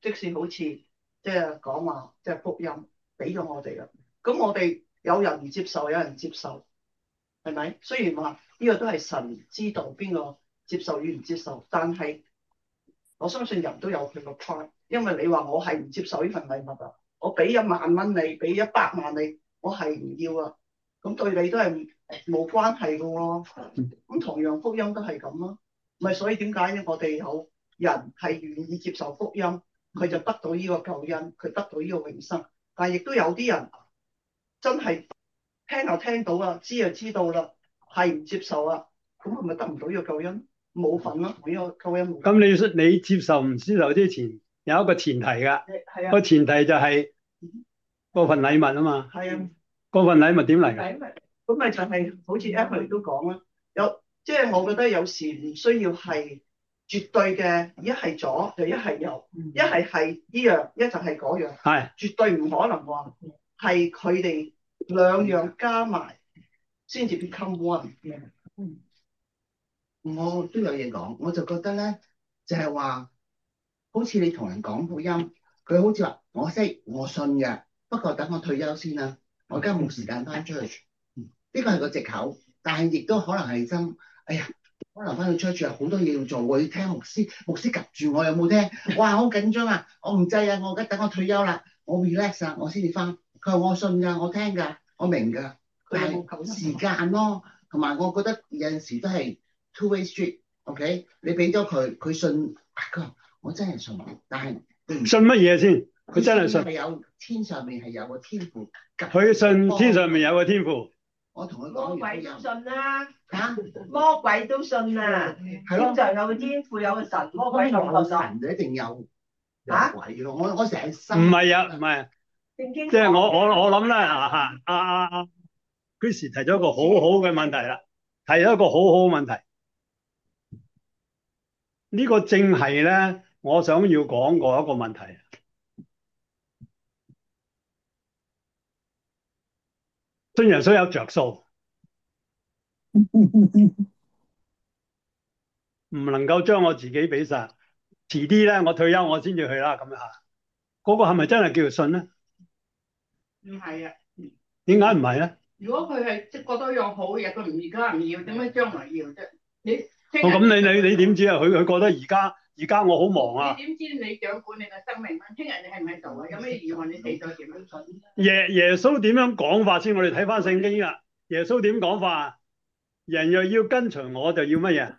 即使好似即係講話即係福音俾咗我哋啦，咁我哋有人唔接受，有人接受，係咪？雖然話呢個都係神知道邊個接受與唔接受，但係我相信人都有佢個 part，因為你話我係唔接受呢份禮物啊，我俾一萬蚊你，俾一百萬你，我係唔要啊，咁對你都係冇關係噶喎。咁同樣福音都係咁咯，咪所以點解我哋有人係願意接受福音，佢就得到呢個救恩，佢得到呢個永生。但係亦都有啲人真係聽就聽到啦，知就知道啦，係唔接受啊，咁係咪得唔到呢個救恩？冇份咯，同呢個救恩冇份。 咁你你接受唔接受之前有一個前提㗎， 係啊， 個前提就係嗰份禮物啊嘛。 係啊， 嗰份禮物點嚟㗎？ 咁咪就係好似 Emily 都講啦，有即係、就是、我覺得有時唔需要係絕對嘅，一係左就一係右，一係係呢樣，一就係嗰樣， 係絕對唔可能話係佢哋兩樣加埋先至 become one。嗯， 我都有嘢講，我就覺得咧，就係話，好似你同人講福音，佢好似話我識我信嘅，不過等我退休先啦，我而家冇時間翻 church。呢個係個藉口，但係亦都可能係真。哎呀，可能翻去 church 有好多嘢要做，我要聽牧師，牧師及住我有冇聽？哇，好緊張啊！我唔制啊，我而家等我退休啦，我 relax 啊，我先至翻。佢話我信㗎，我聽㗎，我明㗎。但係時間咯，同埋我覺得有陣時都係 two way street。OK， 你俾咗佢，佢信，佢話我真係信，但係信乜嘢先？佢真係信。 係有天上面係有個天父。 佢信天上面有個天父。 我同佢魔講鬼都信啦， 嚇， 魔鬼都信啊！ 係咯天上有個天父，有個神，魔鬼咁有信唔信？ 神就一定有有嚇鬼咯。我我成日心唔係啊，唔係啊， 聖經即係我我我諗咧啊啊啊啊 Chris 提咗一個好好嘅問題啦，提咗一個好好嘅問題。呢個正係咧，我想要講過一個問題。信耶穌有着數，唔能夠將我自己俾晒，遲啲咧我退休我先至去啦咁樣嚇。嗰個係咪真係叫做信咧？ 唔係啊， 點解唔係咧？ 如果佢係即係覺得樣好嘢，佢唔而家唔要，點解將來要啫？你哦，咁你你你點知啊？佢佢覺得而家而家我好忙啊。 你點知你掌管你嘅生命啊？聽日你係唔喺度啊？有咩意外你死咗點樣信？ 耶耶穌點樣講法先？我哋睇翻聖經啊。耶穌點講法？人若要跟隨我，就要乜嘢？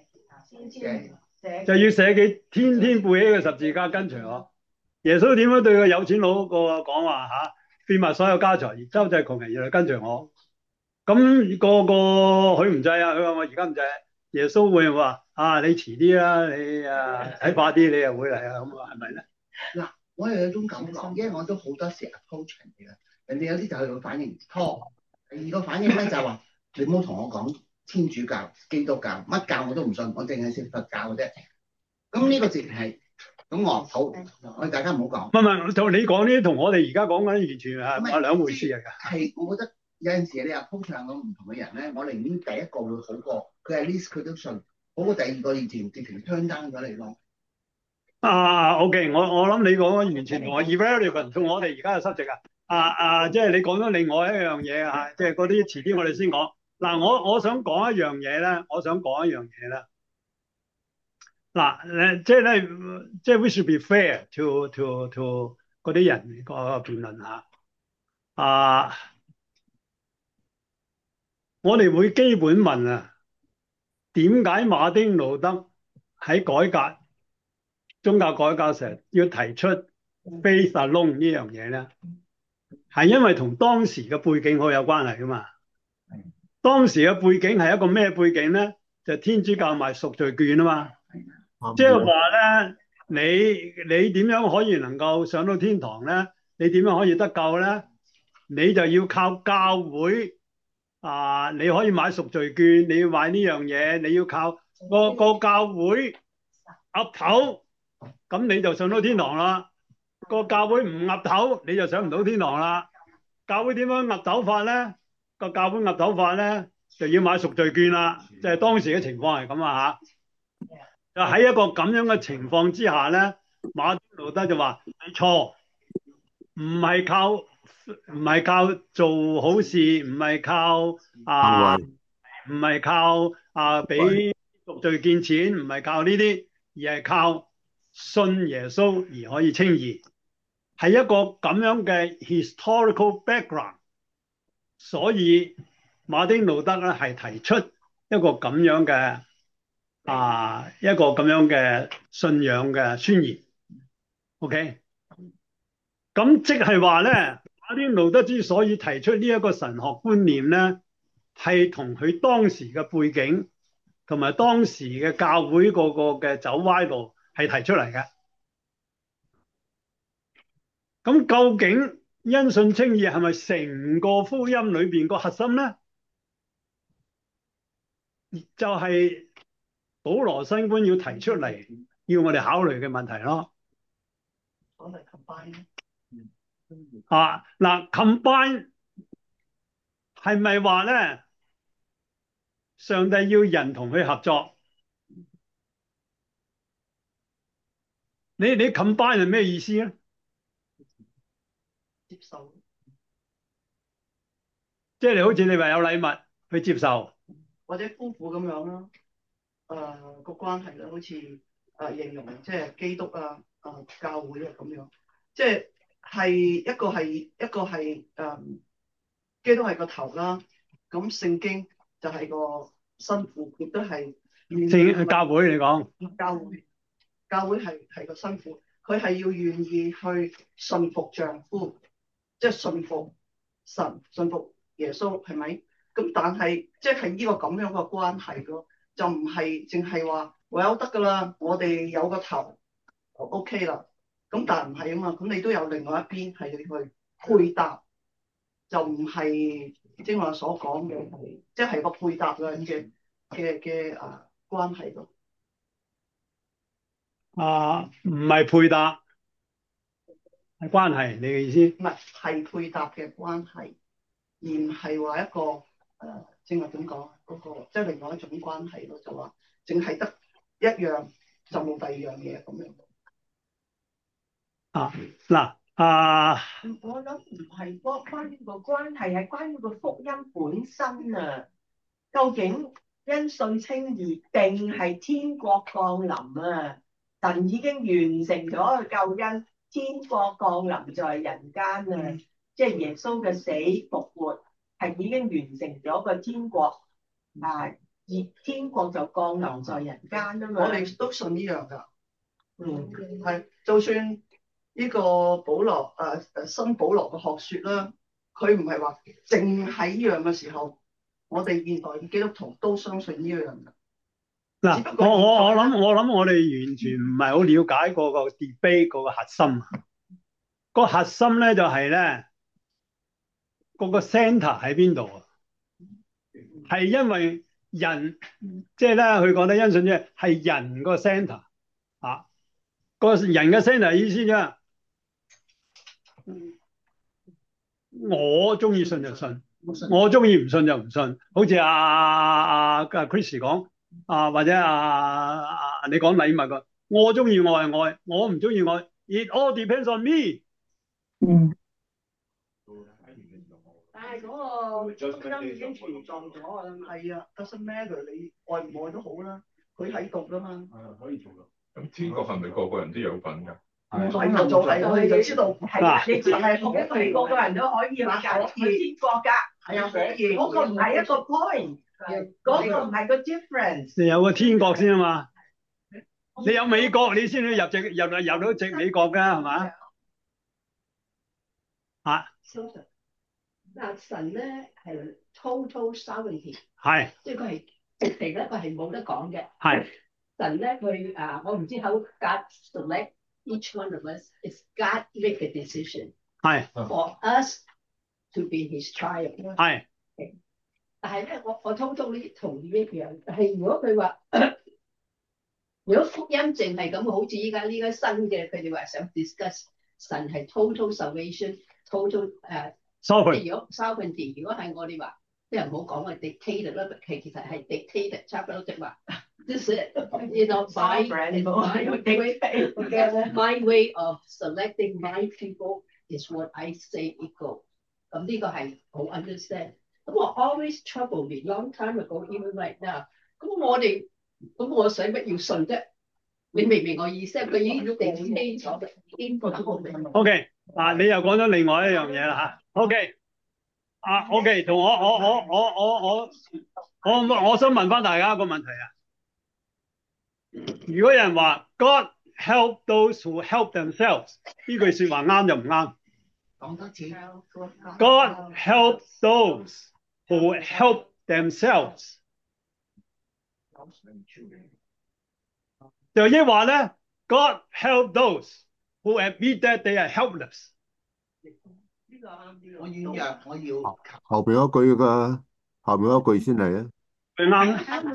就要捨己，天天背起個十字架跟隨我。耶穌點樣對個有錢佬個講話嚇？變賣所有家財，而周濟窮人，而嚟跟隨我。咁個個佢唔制啊！佢話我而家唔制。耶穌會話啊，你遲啲啦，你啊睇快啲，你又會嚟啊咁啊，係咪咧？ 嗱，我又有種感覺，因為我都好多時 approach 人哋嘅，人哋有啲就係個反應拖。第二個反應咧就係話，你唔好同我講天主教、基督教，乜教我都唔信，我淨係信佛教嘅啫。咁呢個直情係，咁我好，我哋大家唔好講。 唔係唔係，就你講呢啲同我哋而家講緊完全係係兩回事嚟㗎。 係，我覺得有陣時你 approach 上咁唔同嘅人咧，我寧願第一個會好過，佢係 least 佢都信，好過第二個以前直情 turn down 咗你咯。 啊 ，OK，我我諗你講完全同我 irrelevant 同我哋而家嘅失職啊，啊啊，即係你講咗另外一樣嘢啊，即係嗰啲遲啲我哋先講。嗱，我我想講一樣嘢咧，我想講一樣嘢咧。嗱，誒，即係咧，即係 we should be fair to to to 嗰啲人個辯論下。啊，我哋會基本問啊，點解馬丁路德喺改革宗教改革時要提出 faith alone 呢樣嘢咧？係因為同當時嘅背景好有關係噶嘛。當時嘅背景係一個咩背景咧？就係天主教賣贖罪券啊嘛。即係話咧，你你點樣可以能夠上到天堂咧？你點樣可以得救咧？你就要靠教會啊！你可以買贖罪券，你要買呢樣嘢，你要靠個個教會岌頭，咁你就上到天堂啦。個教會唔岌頭，你就上唔到天堂啦。教會點樣岌頭法咧？個教會岌頭法咧，就要買贖罪券啦。就係當時嘅情況係咁啊嚇。就喺一個咁樣嘅情況之下咧， 馬丁路德就話你錯，唔係靠唔係靠做好事，唔係靠啊， 行為唔係靠啊俾贖罪見錢，唔係靠呢啲，而係靠信耶穌而可以稱義，係一個咁樣嘅 historical background。所以馬丁路德咧係提出一個咁樣嘅啊一個咁樣嘅信仰嘅宣言。OK，咁即係話咧，馬丁路德之所以提出呢一個神學觀念咧，係同佢當時嘅背景同埋當時嘅教會個個嘅走歪路係提出嚟嘅。咁究竟因信稱義係咪成個福音裏邊個核心咧？就係保羅新觀要提出嚟，要我哋考慮嘅問題咯。 我哋 combine 啊，嗱 ，combine 係咪話咧？上帝要人同佢合作？你你 combine 係咩意思咧？ 接受， 即係你好似你話有禮物去接受， 或者夫婦咁樣啦。誒、呃、個關係咧，好似誒、呃、形容即係基督啊、誒、呃、教會啊咁樣，即係係一個係一個係誒、呃、基督係個頭啦，咁聖經就係個新婦，亦都係聖教會嚟講， 教會教會係係個新婦，佢係要願意去順服丈夫，即係順服神、順服耶穌，係咪？咁但係即係呢個咁樣嘅關係咯。就唔係淨係話我有得㗎啦，我哋有個頭就 OK 啦。咁但係唔係啊嘛，咁你都有另外一邊係你去配搭，就唔係即係我所講嘅係，即係個配搭嘅嘅嘅嘅啊關係咯。 啊，唔係配搭，係關係，你嘅意思？ 唔係係配搭嘅關係，而唔係話一個誒。呃正話點講嗰個，即係另外一種關係咯，就話淨係得一樣就冇第二樣嘢咁樣。 啊，嗱啊， 我諗唔係關關於個關係，係關於個福音本身啊。究竟因信稱義定係天國降臨啊？神已經完成咗個救恩，天國降臨在人間啊！即係耶穌嘅死復活。係已經完成咗個天國啊，而天國就降臨在人間啊嘛。 我哋都信呢樣㗎。 嗯， 係，就算呢個保羅誒誒新保羅嘅學説啦，佢唔係話淨係呢樣嘅時候，我哋現代嘅基督徒都相信呢樣㗎。 嗱，我我我諗我諗我哋完全唔係好了解嗰個 debate 嗰個核心。個核心咧就係咧。嗰個 centre 喺邊度啊？係因為人，即係咧，佢講得因信啫，係人個 centre 啊，個人嘅 centre 意思啫。我中意信就信，我中意唔信就唔信。好似阿阿阿 Chris 講啊，或者阿阿你講禮物個，我中意愛係愛，我唔中意愛。It all depends on me。 嗯。 但係嗰個福音已經存在咗啊！係啊 ，doesn't matter 你愛唔愛都好啦，佢喺度㗎嘛。係可以做㗎。 咁天國係咪個個人都有份㗎？ 唔係就做係我哋就知道係，你淨係同一個個個人都可以去揀天國㗎。係啊，可以。嗰個唔係一個 point，嗰個唔係個 difference。 你有個天國先啊嘛，你有美國你先去入籍入入到籍美國㗎係嘛？啊？ 嗱，神咧係 total sovereignty， 係， 即係佢係直地咧，佢係冇得講嘅。 係。 神咧佢啊，我唔知 how God select each one of us. It's God make a decision。 係。 For us to be His child。 係。 但係咧，我我 totally 同意一樣，係如果佢話，如果福音淨係咁，好似依家呢家新嘅，佢哋話想 discuss 神係 total salvation，total 誒。 Sovereign。 如果 sovereignty，如果係我哋話，即係唔好講係 dictator 啦，其其實係 dictator 差唔多即係話就是 you know my Sovereign, my no way dictate. my way of selecting my people is what I say it go。咁呢個係好 understand。咁我 always trouble me long time ago even right now。咁我哋咁我使乜要信啫？你明唔明我意思？佢已經定清楚嘅，已經覺得好明。 OK， 嗱，你又講咗另外一樣嘢啦嚇。OK， 啊 OK， 同我我我我我我我我想問翻大家一個問題啊。如果有人話 God help those who help themselves， 呢句説話啱就唔啱？ 講多次。 God help those who help themselves。就抑或咧 ，God help those who admit that they are helpless。 我軟弱，我要後邊嗰句㗎，後邊嗰句先嚟啊。 佢啱。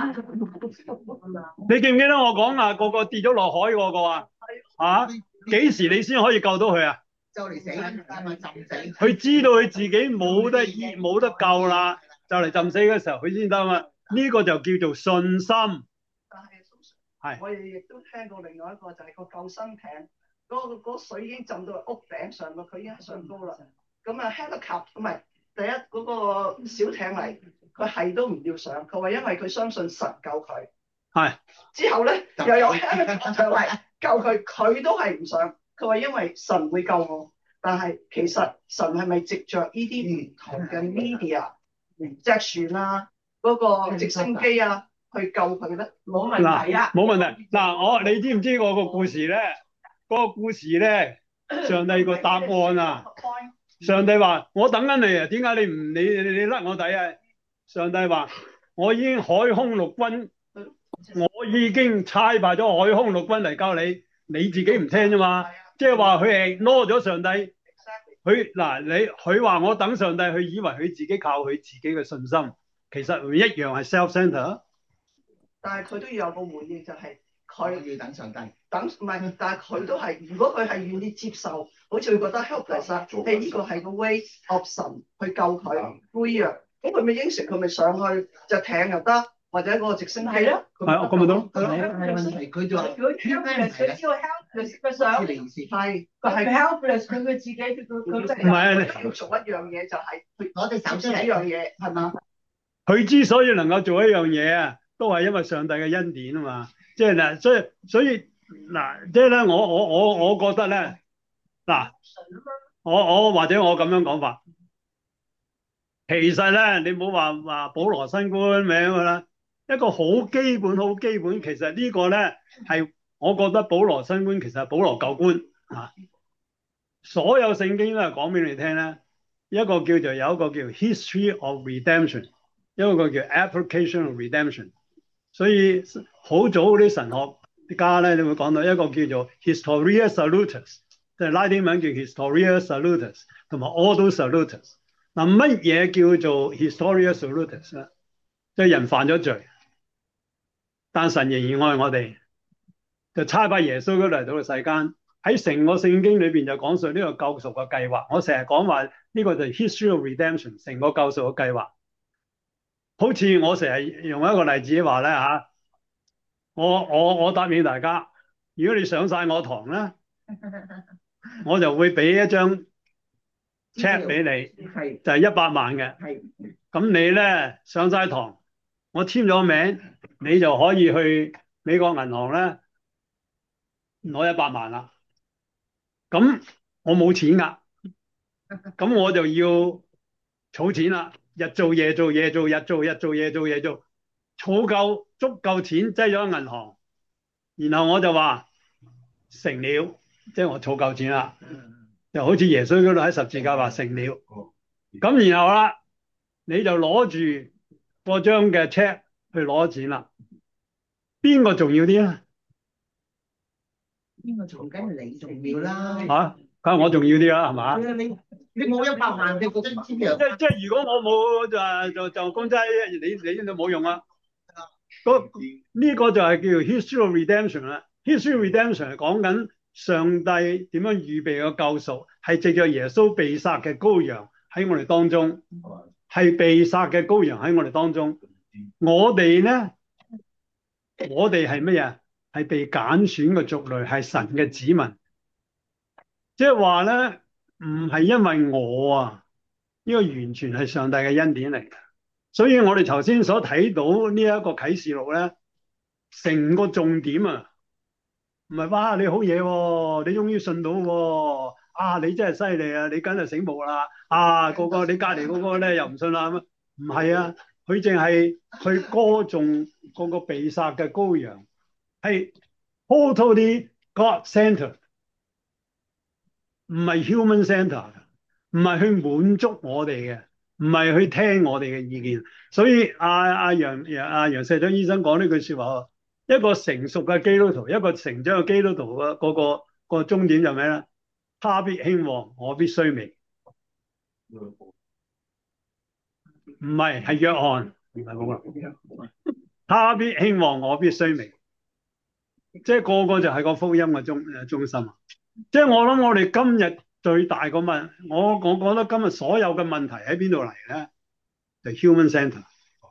你記唔記得我講啊？個個跌咗落海嗰個啊？啊？幾時你先可以救到佢啊？ 就嚟死啦，咪浸死。 佢知道佢自己冇得醫冇得救啦，就嚟浸死嘅時候佢先得嘛。呢個就叫做信心。係。 我哋亦都聽過另外一個就係個救生艇，嗰、嗰個水已經浸到屋頂上咯，佢已經上高啦。咁啊 helicopter 唔係第一嗰、嗰個小艇嚟，佢係都唔要上，佢話因為佢相信神救佢。 係。 之後咧又有 helicopter 嚟救佢，佢都係唔上，佢話因為神會救我。但係其實神係咪藉着呢啲唔同嘅 media， 隻船啊，嗰、嗰個直升機啊？去救佢咧，冇問題啊！ 冇問題。嗱，我你知唔知我個故事咧？嗰、嗰個故事咧，上帝個答案啊！上帝話：我等緊你啊！點解你唔你你你甩我底啊？上帝話：我已經海空陸軍，我已經差派咗海空陸軍嚟救你，你自己唔聽啫嘛。即係話佢係攞咗上帝，佢嗱你佢話我等上帝，佢以為佢自己靠佢自己嘅信心，其實佢一樣係 self-centered。 但係佢都要有個回應，就係佢要等上帝， 等唔係，但係佢都係，如果佢係願意接受，好似佢覺得 helpless 啊，誒呢個係個 way of 神去救佢灰弱，咁佢咪應承佢咪上去隻艇又得，或者嗰個直升機係咯， 係我咁咪得咯。 係問題佢就話如果 helpless，佢知道 helpless 嘅想， 係， 佢係 helpless，佢佢自己佢佢唔係要做一樣嘢就係攞隻手出嚟， 呢樣嘢係嘛？ 佢之所以能夠做一樣嘢啊，都係因為上帝嘅恩典啊嘛。即係嗱，所以所以嗱，即係咧，我我我我覺得咧，嗱，我我或者我咁樣講法，其實咧，你唔好話話保羅新冠名㗎啦，一個好基本好基本，其實呢個咧係我覺得保羅新冠其實係保羅舊觀啊。所有聖經都係講俾你聽咧，一個叫做有一個叫 history of redemption， 一個叫 application of redemption。所以好早啲神學家咧，你會講到一個叫做 Historia Salutis， 即係拉丁文叫 Historia Salutis， 同埋 Ordo Salutis。嗱，乜嘢叫做 Historia Salutis 咧？即係人犯咗罪，但神仍然愛我哋，就差派耶穌嚟到個世間。喺成個聖經裏邊就講述呢個救贖嘅計劃。我成日講話呢個就係 History of Redemption， 成個救贖嘅計劃。好似我成日用一個例子話咧嚇，我我我答應大家，如果你上晒我堂咧，我就會俾一張 check 俾你，就係一百萬嘅。咁你咧上晒堂，我簽咗名，你就可以去美國銀行咧攞一百萬啦。咁我冇錢㗎，咁我就要儲錢啦。日做夜做夜做日做日做夜做夜做，儲夠足夠錢擠咗喺銀行，然後我就話成了，即係我儲夠錢啦，就好似耶穌嗰度喺十字架話成了。咁然後啦，你就攞住嗰張嘅 check 去攞錢啦。邊個重要啲咧？ 邊個重緊你重要啦？ 嚇，梗係我重要啲啦，係嘛？ 你你冇一百萬，你覺得簽約？ 即即係如果我冇就就就公仔，你你就冇用啦。嗰呢個就係叫 History of Redemption 啦。History of Redemption 係講緊上帝點樣預備個救贖，係藉著耶穌被殺嘅羔羊喺我哋當中，係被殺嘅羔羊喺我哋當中。我哋咧我哋係乜嘢？係被揀選嘅族類，係神嘅子民。即係話咧，唔係因為我啊，呢個完全係上帝嘅恩典嚟嘅。所以我哋頭先所睇到呢一個啟示錄咧，成個重點啊，唔係哇你好嘢喎，你終於信到喎，啊你真係犀利啊，你梗係醒目啦，啊個個你隔離嗰個咧又唔信啦咁啊，唔係啊，佢淨係去歌頌嗰個被殺嘅羔羊，係 totally God-centered，唔係 human centered，唔係去滿足我哋嘅，唔係去聽我哋嘅意見。所以阿阿楊楊阿楊錫章醫生講呢句説話，一個成熟嘅基督徒，一個成長嘅基督徒嘅嗰個個終點就係咩咧？他必興旺，我必衰微。唔係，係約翰，唔係冇啦。他必興旺，我必衰微。即係個個就係個福音嘅中誒中心。即係我諗，我哋今日最大個問，我我覺得今日所有嘅問題喺邊度嚟咧？就係 human centre。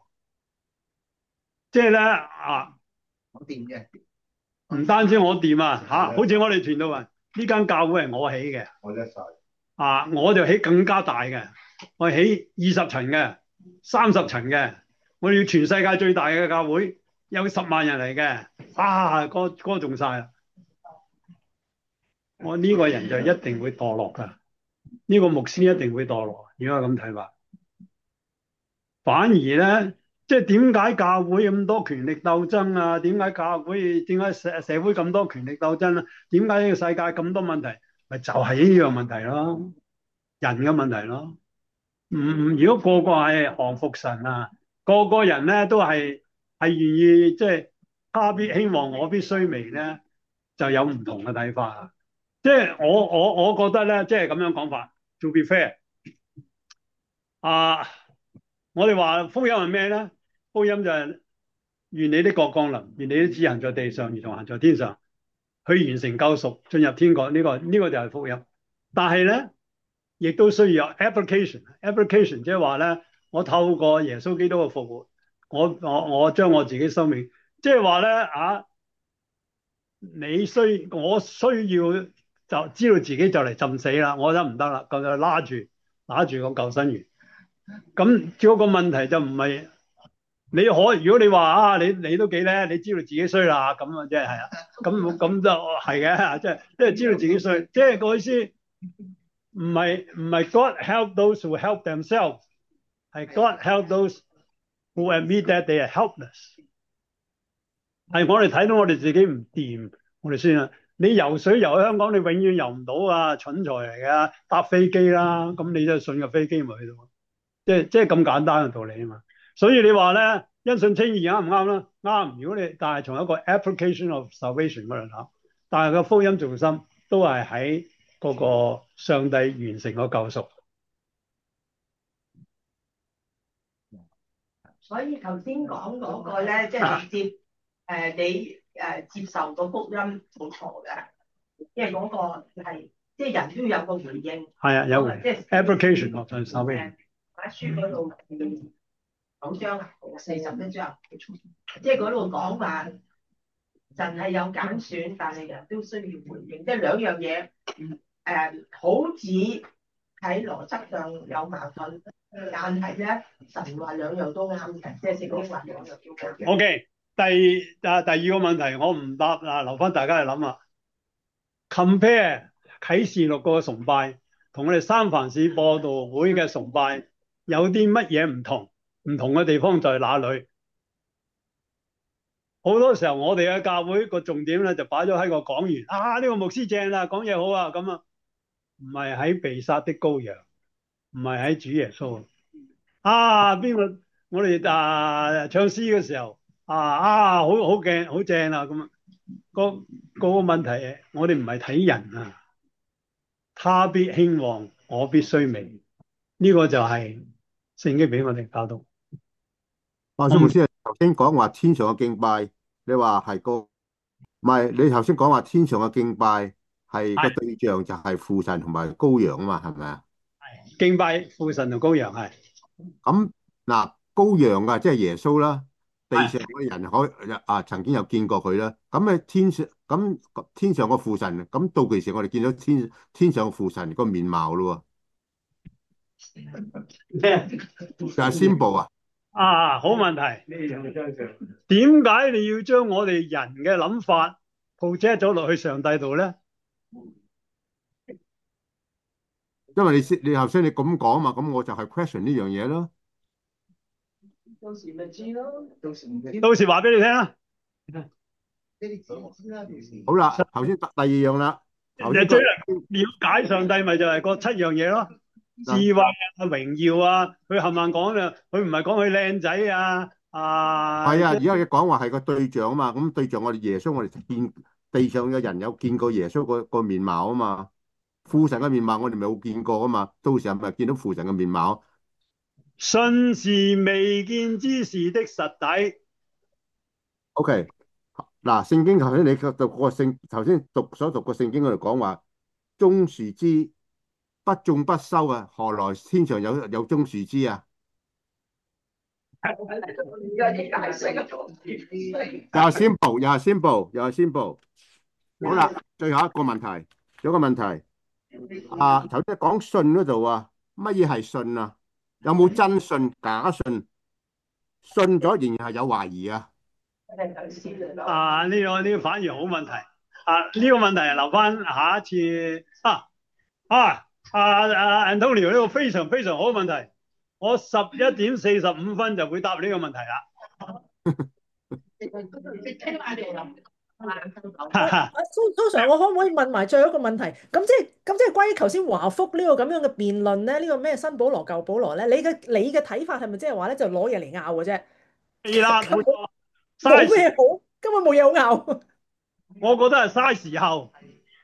即係咧啊， 我掂嘅， 唔單止我掂啊嚇，好似我哋傳道人呢間教會係我起嘅， 我一晒。 啊我就起更加大嘅，我起二十層嘅、三十層嘅，我哋要全世界最大嘅教會，有十萬人嚟嘅，啊歌歌頌晒啦！我呢個人就一定會墮落㗎，呢個牧師一定會墮落。如果係咁睇法，反而咧，即係點解教會咁多權力鬥爭啊？點解教會點解社社會咁多權力鬥爭啊？點解呢個世界咁多問題？咪就係呢樣問題咯，人嘅問題咯。唔唔，如果個個係降服神啊，個個人咧都係係願意即係他必興旺，我必衰微咧，就有唔同嘅睇法。即係我我我覺得咧，即係咁樣講法。To be fair，啊，我哋話福音係咩咧？福音就係願你的國降臨，願你的旨行在地上，如同行在天上，去完成救贖，進入天國。呢個呢個就係福音。但係咧，亦都需要有 application。application 即係話咧，我透過耶穌基督嘅復活，我我我將我自己生命，即係話咧啊，你需我需要。就知道自己就嚟浸死啦，我覺得唔得啦，咁就拉住拉住個救生員。咁嗰個問題就唔係你可，如果你話啊，你你都幾叻，你知道自己衰啦，咁啊即係係啊，咁咁就係嘅，即係即係知道自己衰，即係個意思唔係唔係 God help those who help themselves，係 God help those who admit that they are helpless。係我哋睇到我哋自己唔掂，我哋先啊。你游水游喺香港，你永遠游唔到啊！蠢材嚟㗎，搭飛機啦，咁你就順個飛機咪去到，即係即係咁簡單嘅道理啊嘛。所以你話咧，因信稱義啱唔啱啦？啱。如果你但係從一個 application of salvation 嗰度諗，但係個福音重心都係喺嗰個上帝完成個救贖。 所以頭先講嗰個咧，即係直接誒你。誒接受個福音冇錯嘅，因為嗰個係即係人都要有個回應。 係啊，有回應。 即係 application 我再收尾。 喺書嗰度九章啊，四十一章，即係嗰度講話神係有揀選，但係人都需要回應，即係兩樣嘢。誒、呃，好似喺邏輯上有矛盾，但係咧神話兩樣都啱嘅，即係聖經話兩樣都啱嘅。 OK。第啊第二個問題我唔答啊，留翻大家去諗啊。Compare 啟示錄個崇拜同我哋三藩市播道會嘅崇拜有啲乜嘢唔同？唔同嘅地方在哪裏？好多時候我哋嘅教會個重點咧就擺咗喺個講員啊，呢個牧師正啦，講嘢好啊，咁啊，唔係喺被殺的羔羊，唔係喺主耶穌啊。邊個我哋啊唱詩嘅時候？啊啊，好好勁，好正啊！咁啊，個嗰個問題，我哋唔係睇人啊，他必興旺，我必衰微。呢個就係聖經俾我哋教導。 阿蘇牧師頭先講話天上嘅敬拜，你話係個唔係？你頭先講話天上嘅敬拜係個對象就係父神同埋羔羊啊嘛，係咪啊？ 係敬拜父神同羔羊係。 咁嗱，羔羊啊，即係耶穌啦。 地上嗰啲人可啊曾經有見過佢啦。咁啊天上咁天上個父神，咁到其時我哋見到天天上父神個面貌咯咩？ 喎，就係先報啊。 啊，好問題。點解你要將我哋人嘅諗法 project 咗落去上帝度咧？ 因為你先你頭先你咁講嘛，咁我就係 question 呢樣嘢咯。 到時咪知咯，到時唔知。 到時話俾你聽啦。 你哋知知啦，到時。 好啦，頭先第第二樣啦，頭先最能了解上帝咪就係嗰七樣嘢咯，智慧啊、榮耀啊，佢冚唪唥講啊，佢唔係講佢靚仔啊，啊， 係啊，而家嘅講話係個對象啊嘛，咁對象我哋耶穌，我哋見地上嘅人有見過耶穌個個面貌啊嘛，父神嘅面貌我哋冇見過啊嘛，到時係咪見到父神嘅面貌？ 信是未見之事的實底。 OK，嗱，聖經頭先你讀個聖頭先讀所讀個聖經嗰度講話，棕樹枝不種不收啊，何來天上有有棕樹枝啊？ 有啲解釋啊， 又係先報，又係先報，又係先報。好啦，最後一個問題，有個問題啊，頭先講信嗰度啊，乜嘢係信啊？有冇真信、假信？信咗仍然係有懷疑啊？ 啊，呢個呢個反而好問題。啊，呢個問題留翻下一次。啊啊啊啊 Antonio 呢個非常非常好嘅問題。我十一點四十五分就會答呢個問題啦。 蘇蘇 Sir，我可唔可以問埋最後一個問題？咁即係咁即係關於頭先華福呢個咁樣嘅辯論咧，呢個咩新保羅舊保羅咧？你嘅你嘅睇法係咪即係話咧就攞嘢嚟拗嘅啫？ 係啦， 根本冇冇咩好，根本冇嘢好拗。 我覺得係嘥時候。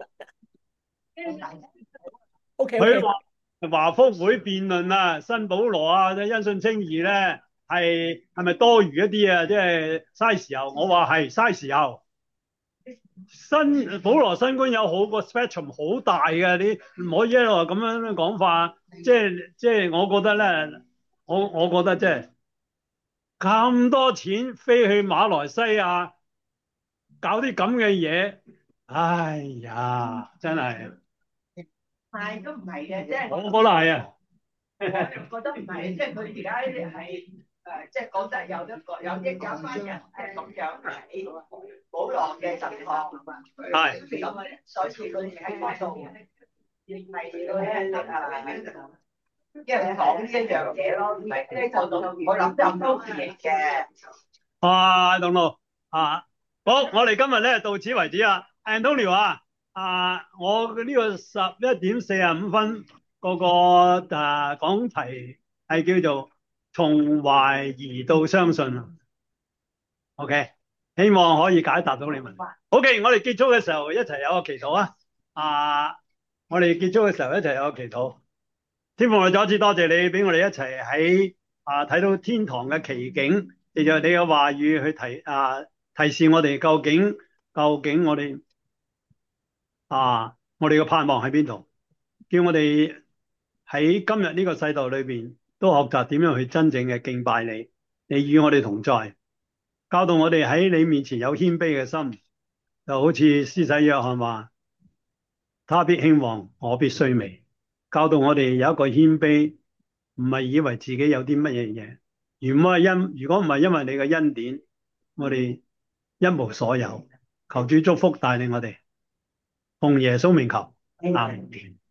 OK， 佢話華福會辯論啊，新保羅啊，因信稱義咧係係咪多餘一啲啊？即係嘥時候。我話係嘥時候。新保羅新觀有好個 spectrum 好大嘅，你唔可以一路咁樣講法。即係即係我覺得咧，我我覺得即係咁多錢飛去馬來西亞搞啲咁嘅嘢，哎呀，真係。 係都唔係嘅，即係我覺得係啊。 我覺得唔係，即係佢而家係誒，即係覺得有一個有啲有班人係咁樣睇保羅嘅神學， 係咁啊，所以佢哋喺嗰度認為佢咧誒，即係講呢一樣嘢咯，唔係咧就我諗就唔多嘢嘅。 啊，董路啊，好，我哋今日咧到此為止啊。Antonio 啊。啊！我呢個十一點四十五分嗰個啊講題係叫做從懷疑到相信啊。OK，希望可以解答到你問題。OK，我哋結束嘅時候一齊有個祈禱啊！啊，我哋結束嘅時候一齊有個祈禱。天父，我哋再一次多謝你，俾我哋一齊喺啊睇到天堂嘅奇景，藉著你嘅話語去提啊提示我哋究竟究竟我哋。啊！我哋嘅盼望喺邊度？叫我哋喺今日呢個世代裏邊都學習點樣去真正嘅敬拜你。你與我哋同在，教導我哋喺你面前有謙卑嘅心，就好似施洗約翰話：他必興旺，我必衰微。教導我哋有一個謙卑，唔係以為自己有啲乜嘢嘢。如果係因如果唔係因為你嘅恩典，我哋一無所有。求主祝福帶領我哋。奉耶穌名求，阿門。